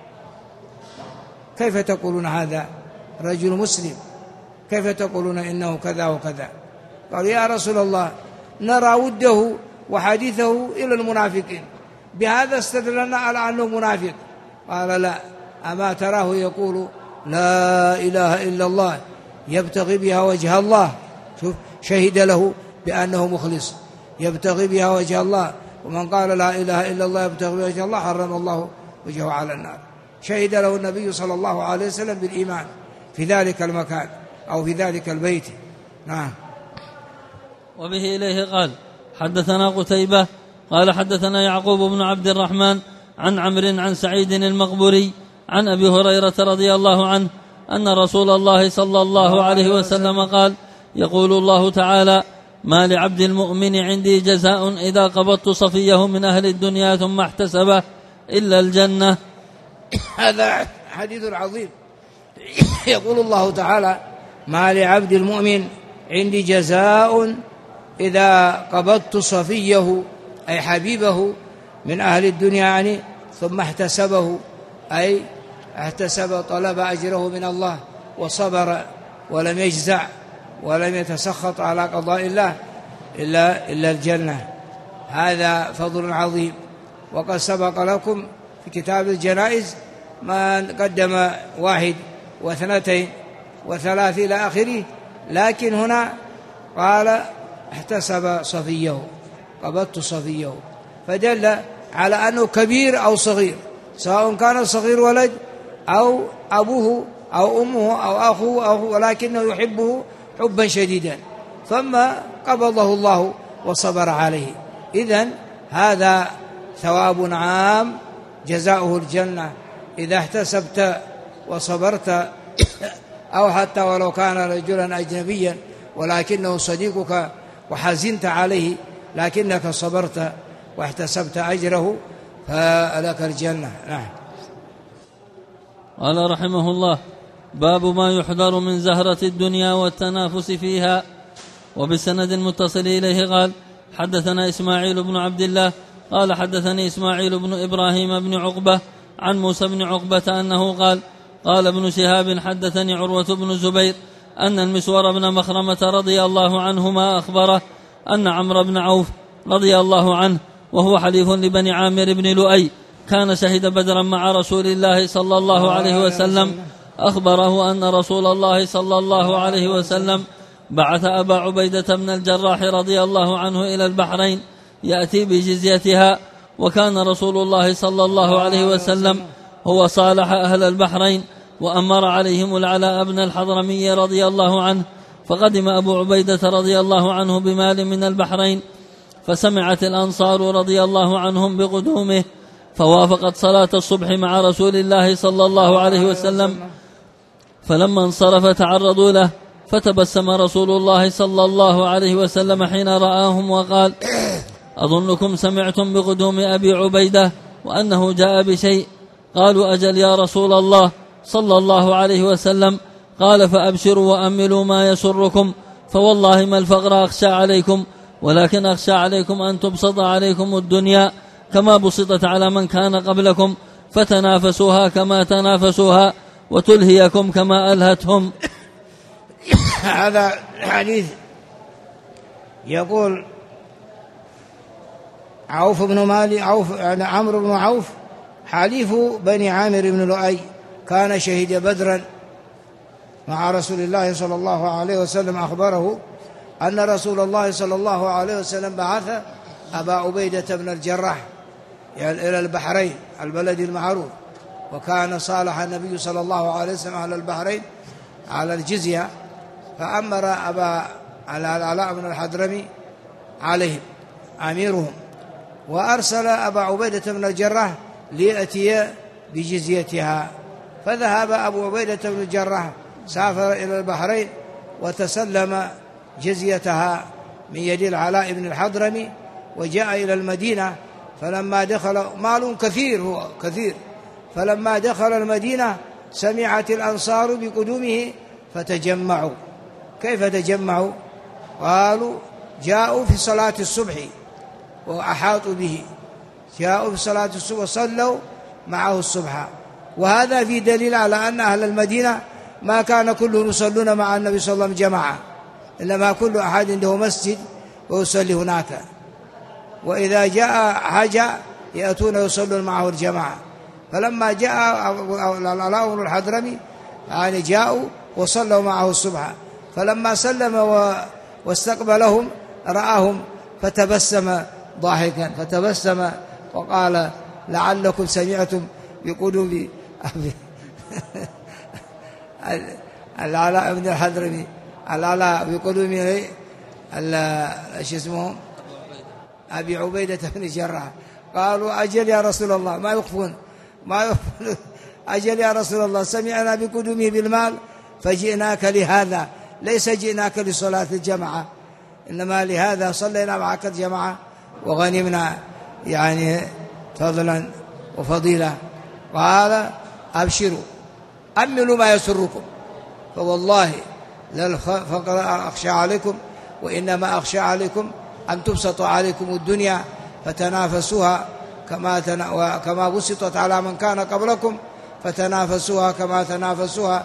كيف تقولون هذا؟ رجل مسلم، كيف تقولون إنه كذا وكذا؟ قال: يا رسول الله نرى وده وحديثه إلى المنافقين، بهذا استدلنا على أنه منافق. قال: لا، أما تراه يقول لا إله إلا الله يبتغي بها وجه الله. شوف، شهد له بأنه مخلص يبتغي بها وجه الله، ومن قال لا إله إلا الله يبتغي بها وجه الله حرم الله وجهه على النار. شهد له النبي صلى الله عليه وسلم بالإيمان في ذلك المكان أو في ذلك البيت. نعم. وبه إليه قال حدثنا قتيبة قال حدثنا يعقوب بن عبد الرحمن عن عمرو عن سعيد المقبوري عن أبي هريرة رضي الله عنه أن رسول الله صلى الله عليه وسلم قال يقول الله تعالى ما لعبد المؤمن عندي جزاء إذا قبضت صفيه من أهل الدنيا ثم احتسبه إلا الجنة. هذا حديث عظيم. يقول الله تعالى ما لعبد المؤمن عندي جزاء إذا قبضت صفيه أي حبيبه من أهل الدنيا يعني ثم احتسبه أي احتسب طلب أجره من الله وصبر ولم يجزع ولم يتسخط على قضاء الله إلا الجنة. هذا فضل عظيم. وقد سبق لكم في كتاب الجنائز ما قدم 1 و2 و3 إلى آخره، لكن هنا قال احتسب صفيه قبضت صفيه، فدل على أنه كبير أو صغير، سواء كان الصغير ولد أو أبوه أو أمه أو أخوه ولكنه يحبه حبا شديدا ثم قبضه الله وصبر عليه. إذن هذا ثواب عام جزاؤه الجنة إذا احتسبت وصبرت، أو حتى ولو كان رجلا أجنبيا ولكنه صديقك وحزنت عليه لكنك صبرت واحتسبت أجره فلك الجنة. نعم. قال رحمه الله باب ما يحذر من زهرة الدنيا والتنافس فيها. وبسند متصل إليه قال حدثنا إسماعيل بن عبد الله قال حدثني إسماعيل بن إبراهيم بن عقبة عن موسى بن عقبة أنه قال قال ابن شهاب حدثني عروة بن الزبير أن المسور بن مخرمة رضي الله عنهما أخبره أن عمرو بن عوف رضي الله عنه وهو حليف لبني عامر بن لؤي كان شهد بدرا مع رسول الله صلى الله عليه وسلم، أخبره أن رسول الله صلى الله عليه وسلم بعث أبا عبيدة بن الجراح رضي الله عنه إلى البحرين يأتي بجزيتها، وكان رسول الله صلى الله عليه وسلم هو صالح أهل البحرين وأمر عليهم العلاء بن الحضرمي رضي الله عنه، فقدم أبو عبيدة رضي الله عنه بمال من البحرين، فسمعت الأنصار رضي الله عنهم بقدومه، فوافقت صلاة الصبح مع رسول الله صلى الله عليه وسلم، فلما انصرف تعرضوا له، فتبسم رسول الله صلى الله عليه وسلم حين رآهم وقال أظنكم سمعتم بقدوم أبي عبيدة وأنه جاء بشيء. قالوا أجل يا رسول الله صلى الله عليه وسلم. قال فأبشروا وأملوا ما يسركم، فوالله ما الفقر أخشى عليكم، ولكن أخشى عليكم أن تبسط عليكم الدنيا كما بسطت على من كان قبلكم، فتنافسوها كما تنافسوها وتلهيكم كما ألهتهم. هذا حديث يقول عوف بن مالك عمرو بن عوف حليف بني عامر بن لؤي كان شهد بدرا مع رسول الله صلى الله عليه وسلم، أخبره أن رسول الله صلى الله عليه وسلم بعث أبا عبيدة بن الجراح إلى البحرين البلد المعروف، وكان صالح النبي صلى الله عليه وسلم على البحرين على الجزية، فأمر أبا العلاء بن الحضرمي عليهم أميرهم، وأرسل أبا عبيدة بن الجراح ليأتي بجزيتها، فذهب أبو عبيدة بن الجراح سافر إلى البحرين وتسلم جزيتها من يد العلاء بن الحضرمي، وجاء إلى المدينة، فلما دخل مال كثير هو كثير، فلما دخل المدينة سمعت الأنصار بقدومه فتجمعوا. كيف تجمعوا؟ قالوا جاءوا في صلاة الصبح وأحاطوا به، جاءوا في صلاة الصبح وصلوا معه الصبح، وهذا في دليل على أن أهل المدينة ما كان كلهم يصلون مع النبي صلى الله عليه وسلم جماعة، إنما كل أحد عنده مسجد ويصلي هناك، وإذا جاء حاجة يأتون يصلون معه الجماعة. فلما جاء العلاء بن الحضرمي يعني جاءوا وصلوا معه الصبح، فلما سلم واستقبلهم رآهم فتبسم ضاحكا، فتبسم وقال لعلكم سمعتم بقدوم العلاء بن الحضرمي، العلاء بقدومه ايش اسمه أبي عبيدة بن الجراح. قالوا أجل يا رسول الله، ما يخفون أجل يا رسول الله، سمعنا بقدومه بالمال فجئناك لهذا، ليس جئناك لصلاة الجماعة، إنما لهذا صلينا معك الجماعة وغنمنا يعني فضلا وفضيلة. قال أبشروا أملوا ما يسركم، فوالله لا الفقر أخشى عليكم، وإنما أخشى عليكم أن تبسط عليكم الدنيا فتنافسوها كما بسطت على من كان قبلكم، فتنافسوها كما تنافسوها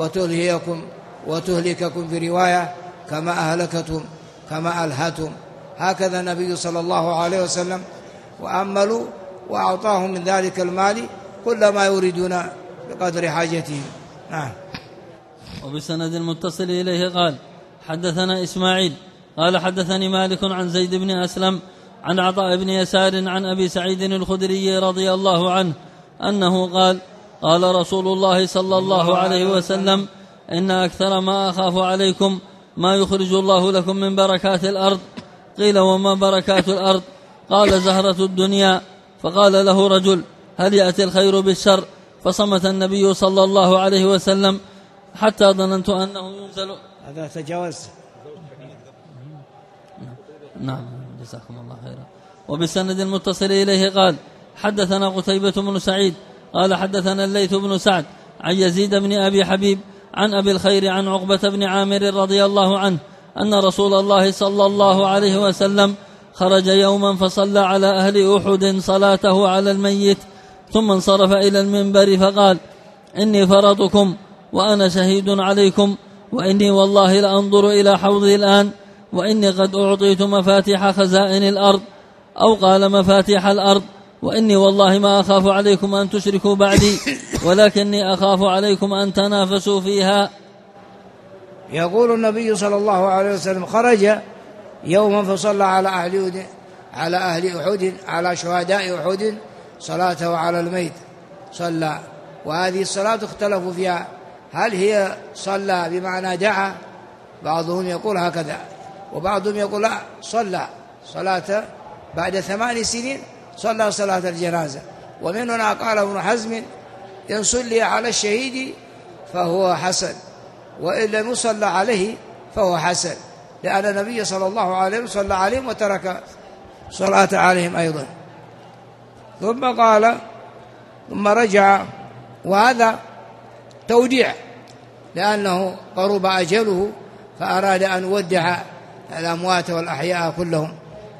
وتهلككم في رواية كما أهلكتهم كما ألهتهم. هكذا النبي صلى الله عليه وسلم وأملوا وأعطاهم من ذلك المال كل ما يريدون بقدر حاجتهم. نعم. وبسند المتصل إليه قال حدثنا إسماعيل قال حدثني مالك عن زيد بن أسلم عن عطاء بن يسار عن أبي سعيد الخدري رضي الله عنه أنه قال قال رسول الله صلى الله عليه وسلم إن أكثر ما أخاف عليكم ما يخرج الله لكم من بركات الأرض. قيل وما بركات الأرض؟ قال زهرة الدنيا. فقال له رجل هل يأتي الخير بالشر؟ فصمت النبي صلى الله عليه وسلم حتى ظننت أنه ينزل. هذا تجاوز. نعم جزاكم الله خيرا. وبالسند المتصل إليه قال حدثنا قتيبة بن سعيد قال حدثنا الليث بن سعد عن يزيد بن أبي حبيب عن أبي الخير عن عقبة بن عامر رضي الله عنه أن رسول الله صلى الله عليه وسلم خرج يوما فصلى على أهل أحد صلاته على الميت، ثم انصرف إلى المنبر فقال إني فرطكم وأنا شهيد عليكم، وإني والله لأنظر إلى حوضي الآن، وإني قد أعطيت مفاتيح خزائن الأرض، أو قال مفاتيح الأرض، وإني والله ما أخاف عليكم أن تشركوا بعدي، ولكني أخاف عليكم أن تنافسوا فيها. يقول النبي صلى الله عليه وسلم خرج يوما فصلى على أهل أحد على شهداء أحد صلاته على الميت، صلى. وهذه الصلاة اختلفوا فيها، هل هي صلى بمعنى دعا؟ بعضهم يقول هكذا، وبعضهم يقول لا، صلى صلاة بعد 8 سنين صلى صلاة الجنازة. ومن هنا قال ابن حزم إن صلي على الشهيد فهو حسن، وإن لم يصلى عليه فهو حسن، لأن النبي صلى الله عليه وسلم صلى عليهم وترك صلاة عليهم أيضا. ثم رجع، وهذا توديع لأنه قرب أجله فأراد أن يودع الأموات والأحياء كلهم.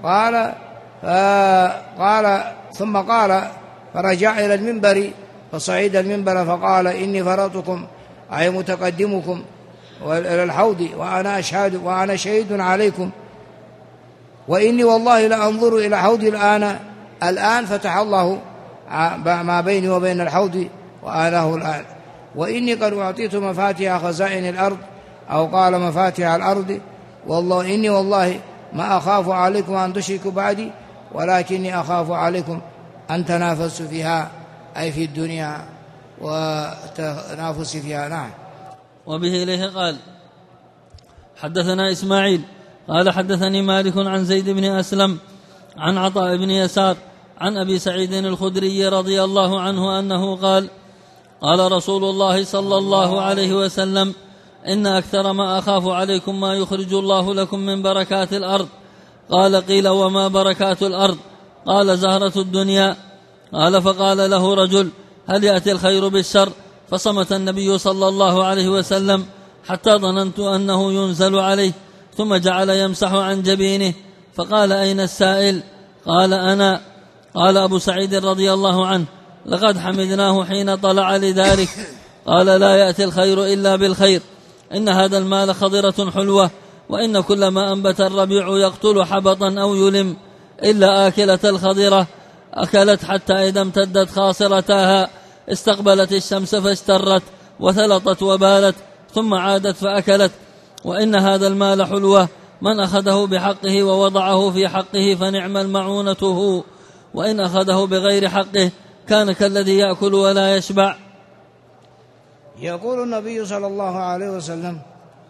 ثم قال فرجع إلى المنبر فصعد المنبر فقال إني فرطكم أي متقدمكم إلى الحوض وأنا شهيد عليكم، وإني والله لأنظر إلى حوضي الآن فتح الله ما بيني وبين الحوض وآناه الآن، وإني قد أعطيت مفاتيح خزائن الأرض، أو قال مفاتيح الأرض، والله إني والله ما أخاف عليكم أن تشركوا بعدي، ولكني أخاف عليكم أن تنافسوا فيها، أي في الدنيا وتنافس فيها. نعم. وبه إليه قال حدثنا إسماعيل قال حدثني مالك عن زيد بن أسلم عن عطاء بن يسار عن أبي سعيد الخدري رضي الله عنه أنه قال قال رسول الله صلى الله عليه وسلم إن أكثر ما أخاف عليكم ما يخرج الله لكم من بركات الأرض. قال قيل وما بركات الأرض؟ قال زهرة الدنيا. قال فقال له رجل هل يأتي الخير بالشر؟ فصمت النبي صلى الله عليه وسلم حتى ظننت أنه ينزل عليه، ثم جعل يمسح عن جبينه فقال أين السائل؟ قال أنا. قال أبو سعيد رضي الله عنه لقد حمدناه حين طلع لذلك. قال لا يأتي الخير إلا بالخير، إن هذا المال خضرة حلوة، وإن كل ما أنبت الربيع يقتل حبطا أو يلم، إلا آكلة الخضرة أكلت حتى إذا امتدت خاصرتها استقبلت الشمس فاشترت وثلطت وبالت، ثم عادت فأكلت. وإن هذا المال حلوة، من أخذه بحقه ووضعه في حقه فنعم المعونة هو، وإن أخذه بغير حقه كان كالذي يأكل ولا يشبع. يقول النبي صلى الله عليه وسلم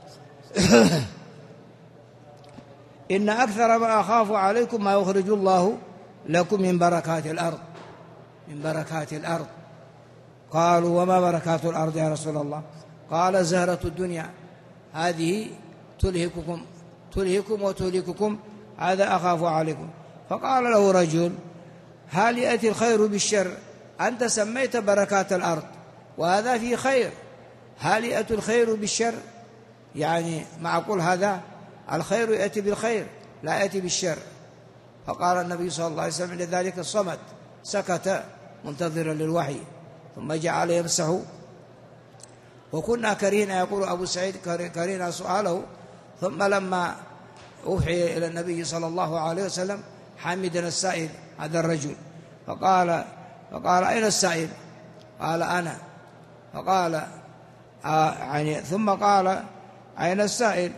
إن أكثر ما أخاف عليكم ما يخرج الله لكم من بركات الأرض، من بركات الأرض. قالوا وما بركات الأرض يا رسول الله؟ قال زهرة الدنيا، هذه تلهكم وتهلككم، هذا أخاف عليكم. فقال له رجل هل يأتي الخير بالشر؟ أنت سميت بركات الأرض وهذا فيه خير، هل يأتي الخير بالشر؟ يعني معقول هذا؟ الخير يأتي بالخير لا يأتي بالشر. فقال النبي صلى الله عليه وسلم لذلك الصمت، سكت منتظرا للوحي، ثم جعل يمسح. وكنا كرهنا، يقول أبو سعيد كرهنا سؤاله، ثم لما أوحي إلى النبي صلى الله عليه وسلم حمدنا السائل هذا الرجل، فقال أين السائل؟ قال أنا. فقال ثم قال أين السائل؟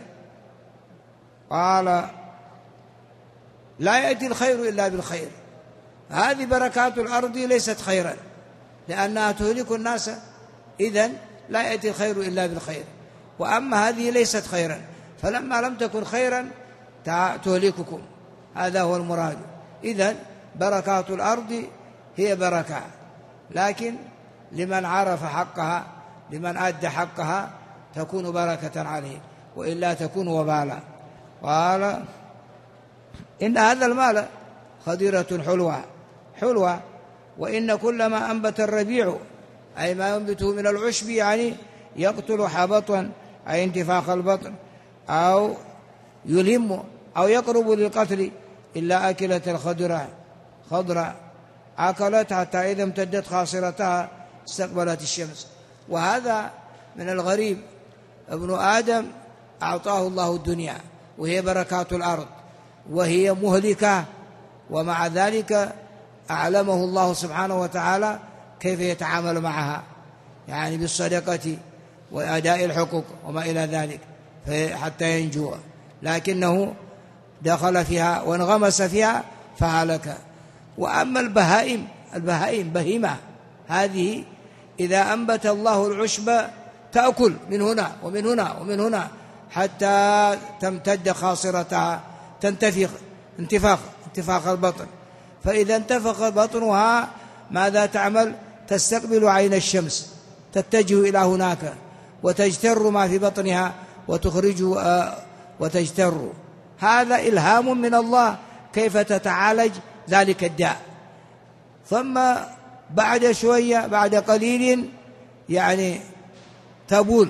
قال لا يأتي الخير إلا بالخير. هذه بركات الأرض ليست خيرا لأنها تهلك الناس، إذن لا يأتي الخير إلا بالخير. وأما هذه ليست خيرا، فلما لم تكن خيرا تهلككم، هذا هو المراد. إذن بركات الأرض هي بركة، لكن لمن عرف حقها، لمن أدى حقها تكون بركة عليه، وإلا تكون وبالا. قال إن هذا المال خضيرة حلوة، وإن كل ما أنبت الربيع، أي ما ينبته من العشب، يعني يقتل حبطا أي انتفاخ البطن، أو يلم أو يقرب للقتل، إلا أكلة الخضراء أكلت حتى إذا امتدت خاصرتها استقبلت الشمس. وهذا من الغريب، ابن آدم أعطاه الله الدنيا وهي بركات الأرض وهي مهلكة، ومع ذلك أعلمه الله سبحانه وتعالى كيف يتعامل معها، يعني بالصدقة وأداء الحقوق وما إلى ذلك حتى ينجو، لكنه دخل فيها وانغمس فيها فهلك. وأما البهائم بهيمة، هذه إذا أنبت الله العشب تأكل من هنا ومن هنا ومن هنا حتى تمتد خاصرتها، تنتفخ انتفاخ البطن. فإذا انتفخ بطنها ماذا تعمل؟ تستقبل عين الشمس، تتجه إلى هناك وتجتر ما في بطنها وتخرج وتجتر. هذا إلهام من الله كيف تتعالج ذلك الداء. ثم بعد شوية، بعد قليل، يعني تبول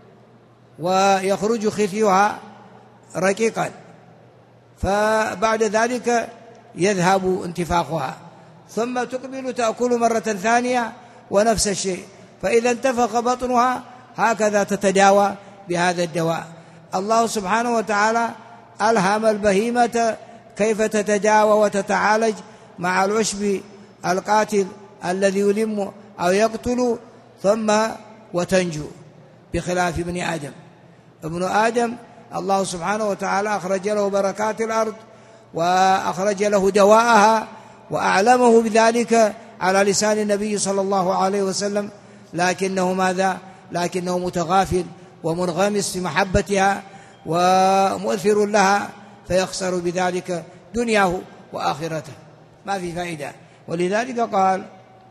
ويخرج خثيها رقيقا، فبعد ذلك يذهب انتفاخها، ثم تقبل تأكل مرة ثانية ونفس الشيء. فإذا انتفخ بطنها هكذا تتداوى بهذا الدواء. الله سبحانه وتعالى ألهم البهيمة كيف تتداوى وتتعالج مع العشب القاتل الذي يلم أو يقتل ثم وتنجو، بخلاف ابن آدم الله سبحانه وتعالى أخرج له بركات الأرض وأخرج له دواءها وأعلمه بذلك على لسان النبي صلى الله عليه وسلم، لكنه ماذا؟ لكنه متغافل ومنغمس في محبتها ومؤثر لها، فيخسر بذلك دنياه وآخرته، ما في فائدة. ولذلك قال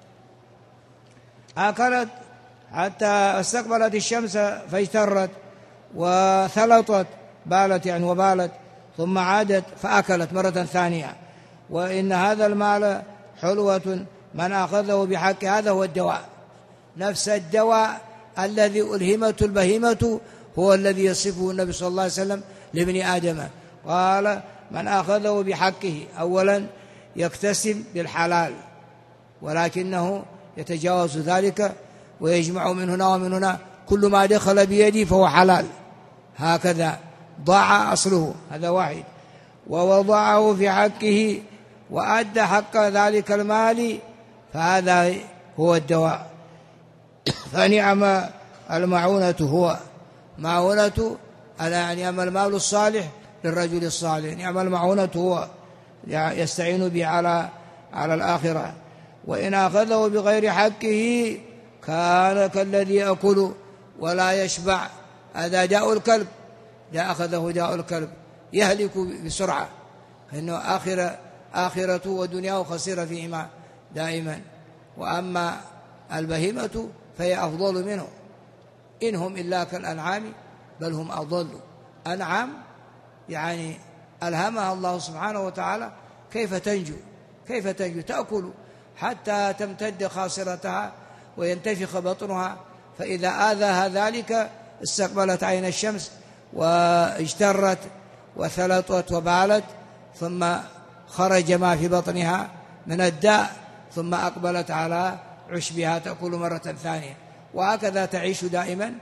أكلت حتى استقبلت الشمس فاجترت وثلطت، بالت يعني وبالت، ثم عادت فأكلت مرة ثانية. وإن هذا المال حلوة من أخذه بحق، هذا هو الدواء، نفس الدواء الذي ألهمته البهيمة هو الذي يصفه النبي صلى الله عليه وسلم لابن آدم. قال من أخذه بحقه، أولا يكتسب بالحلال، ولكنه يتجاوز ذلك ويجمع من هنا ومن هنا، كل ما دخل بيدي فهو حلال، هكذا ضاع أصله، هذا واحد. ووضعه في حقه وأدى حق ذلك المال، فهذا هو الدواء. فنعم المعونة هو معونة، يعني أما المال الصالح للرجل الصالح، نعم المعونة هو يستعين به على الآخرة. وإن أخذه بغير حقه كان كالذي يأكل ولا يشبع. هذا داء الكلب، إذا أخذه داء الكلب يهلك بسرعة، فإنه آخرته ودنياه خسر فيهما دائما. وأما البهيمة فهي أفضل منه، إن هم إلا كالأنعام بل هم أضل. أنعام يعني ألهمها الله سبحانه وتعالى كيف تنجو، تأكل حتى تمتد خاصرتها وينتفخ بطنها، فإذا آذاها ذلك استقبلت عين الشمس واجترت وثلطت وبالت، ثم خرج ما في بطنها من الداء، ثم أقبلت على عشبها تأكل مرة ثانية، وهكذا تعيش دائما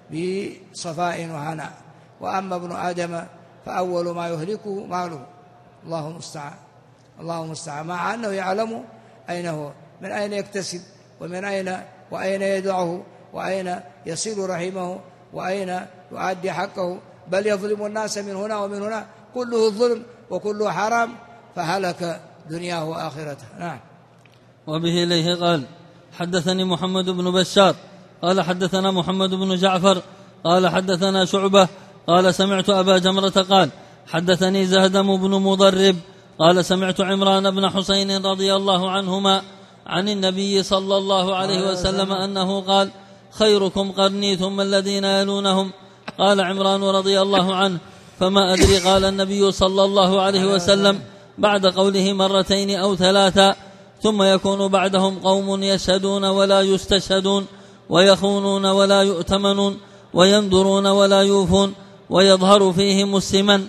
بصفاء وهناء. وأما ابن آدم فأول ما يهلكه ماله، الله المستعان، مع أنه يعلم أين هو، من أين يكتسب، وأين يدعه، وأين يصل رحمه، وأين يؤدي حقه، بل يظلم الناس من هنا ومن هنا، كله الظلم وكله حرام، فهلك دنياه وآخرته. نعم. وبه إليه قال حدثني محمد بن بشار قال حدثنا محمد بن جعفر قال حدثنا شعبة قال سمعت أبا جمرة قال حدثني زهدم بن مضرب قال سمعت عمران بن حسين رضي الله عنهما عن النبي صلى الله عليه وسلم أنه قال خيركم قرني ثم الذين يلونهم. قال عمران رضي الله عنه فما أدري. قال النبي صلى الله عليه وسلم بعد قوله مرتين أو ثلاثا ثم يكون بعدهم قوم يشهدون ولا يستشهدون ويخونون ولا يؤتمنون وينذرون ولا يوفون ويظهر فيهم السمن.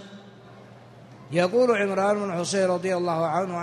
يقول عمران بن حسين رضي الله عنه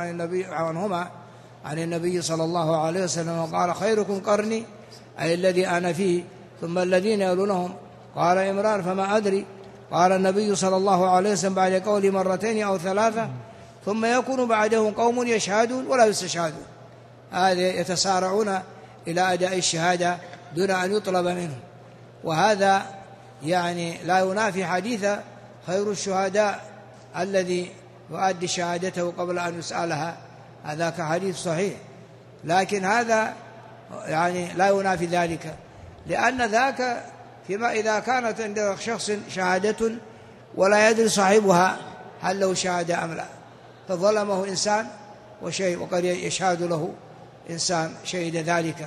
عن النبي صلى الله عليه وسلم قال خيركم قرني، أي الذي أنا فيه، ثم الذين يلونهم. قال عمران فما أدري. قال النبي صلى الله عليه وسلم بعد قوله مرتين أو ثلاثة ثم يكون بعدهم قوم يشهدون ولا يستشهدون، هذا يتسارعون إلى أداء الشهادة دون أن يطلب منهم، وهذا يعني لا ينافي حديث خير الشهداء الذي يؤدي شهادته قبل أن يسألها، هذا كحديث صحيح، لكن هذا يعني لا ينافي ذلك، لأن ذاك فيما إذا كانت عند شخص شهادة ولا يدري صاحبها هل له شهادة أم لا، فظلمه إنسان وقد يشهد له إنسان شهد ذلك،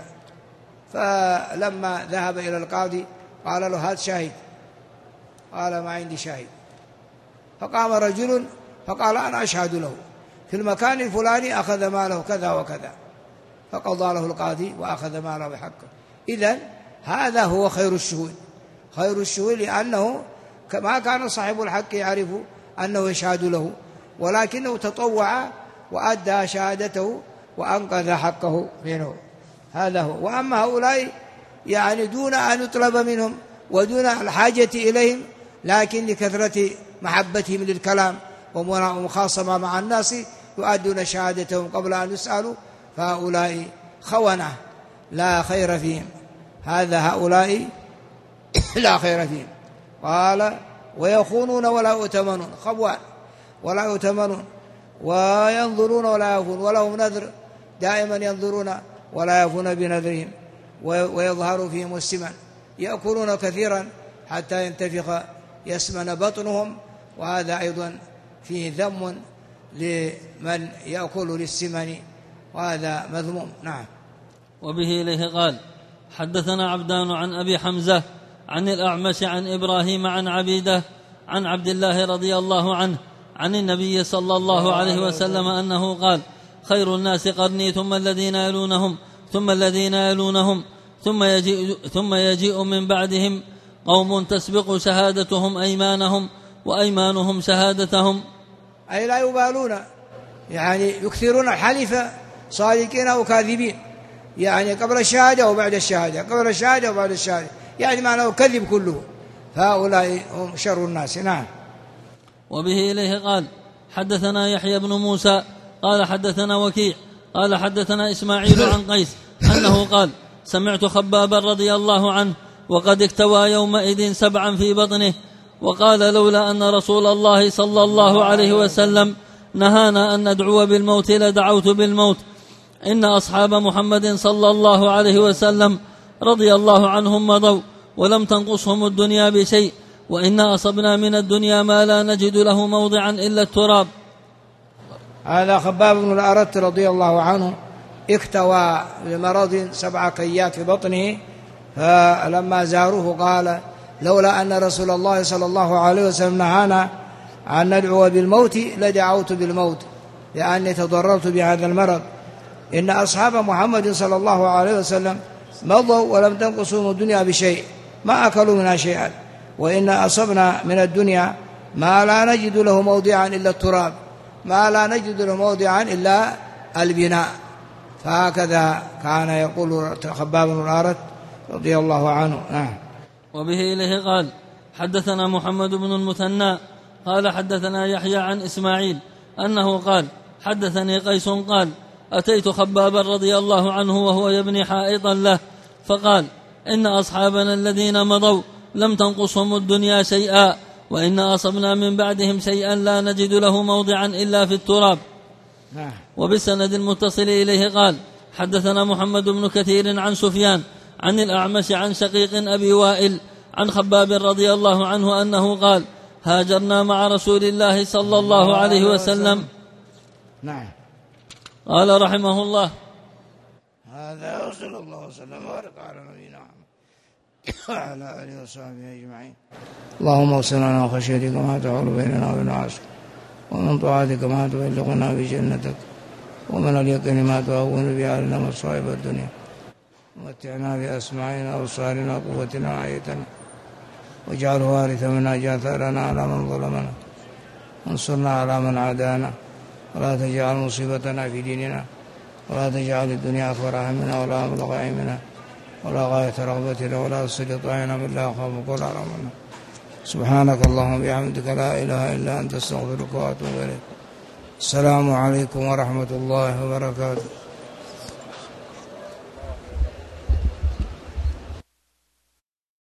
فلما ذهب إلى القاضي قال له هات شاهد، قال ما عندي شاهد، فقام رجل فقال أنا أشهد له في المكان الفلاني أخذ ماله كذا وكذا، فقضى له القاضي وأخذ ماله بحقه. إذن هذا هو خير الشهود لأنه ما كان صاحب الحق يعرف أنه يشهد له، ولكنه تطوع وأدى شهادته وأنقذ حقه منه، هذا هو. وأما هؤلاء يعني دون أن يطلب منهم ودون الحاجة إليهم، لكن لكثرة محبتهم للكلام ومخاصمة مع الناس يؤدون شهادتهم قبل أن يسألوا، فهؤلاء خونة لا خير فيهم، هؤلاء لا خير فيهم. قال ويخونون ولا يؤتمنون، خوان ولا يؤتمنون، وينظرون ولا يوفون، ولهم نذر دائما ينظرون ولا يوفون بنذرهم، ويظهر فيهم السمن، يأكلون كثيرا حتى ينتفخ يسمن بطنهم، وهذا أيضا فيه ذم لمن يأكل للسمن، وهذا مذموم. نعم. وبه إليه قال حدثنا عبدان عن أبي حمزة عن الأعمش عن إبراهيم عن عبيدة عن عبد الله رضي الله عنه عن النبي صلى الله عليه وسلم أنه قال خير الناس قرني ثم الذين يلونهم ثم الذين يلونهم ثم يجيء من بعدهم قوم تسبق شهادتهم أيمانهم وأيمانهم شهادتهم، أي لا يبالون، يعني يكثرون الحلف صادقين أو كاذبين، يعني قبل الشهادة وبعد الشهادة، قبل الشهادة وبعد الشهادة، يعني معناه كذب كله، فهؤلاء هم شر الناس. نعم. وبه إليه قال حدثنا يحيى بن موسى قال حدثنا وكيع قال حدثنا إسماعيل عن قيس أنه قال سمعت خبابا رضي الله عنه وقد اكتوى يومئذ 7 في بطنه، وقال لولا أن رسول الله صلى الله عليه وسلم نهانا أن ندعو بالموت لدعوت بالموت، إن أصحاب محمد صلى الله عليه وسلم رضي الله عنهم مضوا ولم تنقصهم الدنيا بشيء، وإنا أصبنا من الدنيا ما لا نجد له موضعا إلا التراب. هذا خباب بن الأرت رضي الله عنه اكتوى بمرض 7 كيات في بطنه، فلما زاروه قال: لولا أن رسول الله صلى الله عليه وسلم نهانا أن ندعو بالموت لدعوت بالموت، لأني تضررت بهذا المرض. إن أصحاب محمد صلى الله عليه وسلم مضوا ولم تنقصهم الدنيا بشيء، ما أكلوا منها شيئا، وإنا أصبنا من الدنيا ما لا نجد له موضعا إلا التراب، ما لا نجد له موضعا إلا البناء. فهكذا كان يقول خباب بن الأرت رضي الله عنه. وبه إليه قال: حدثنا محمد بن المثنى قال حدثنا يحيى عن إسماعيل أنه قال: حدثني قيس قال: أتيت خبابا رضي الله عنه وهو يبني حائطا له، فقال: إن أصحابنا الذين مضوا لم تنقصهم الدنيا شيئا، وإن أصبنا من بعدهم شيئا لا نجد له موضعا إلا في التراب. وبالسند المتصل إليه قال: حدثنا محمد بن كثير عن سفيان عن الأعمش عن شقيق أبي وائل عن خباب رضي الله عنه أنه قال: هاجرنا مع رسول الله صلى الله عليه وسلم. نعم. قال رحمه الله: هذا وصلى الله وسلم وبارك على نبينا وعلى آله وصحبه أجمعين. اللهم اغفر لنا خشيتك ما تحول بيننا وبين معاصيك، ومن طاعتك ما تبلغنا بجنتك، ومن اليقين ما تهون به علينا مصائب الدنيا، ومتعنا بأسماعنا وأبصارنا وقوتنا وحياتنا، واجعله وارث منا، اجعل ثأرنا على من ظلمنا، وانصرنا على من عادانا، ولا تجعل مصيبتنا في ديننا، ولا تجعل الدنيا أكبر همنا ولا مبلغ علمنا ولا غاية رغبتنا ولا تسلط علينا من لا يخافك ولا يرحمنا. سبحانك اللهم وبحمدك لا إله إلا أنت، استغفرك وأتوب إليك. السلام عليكم ورحمة الله وبركاته.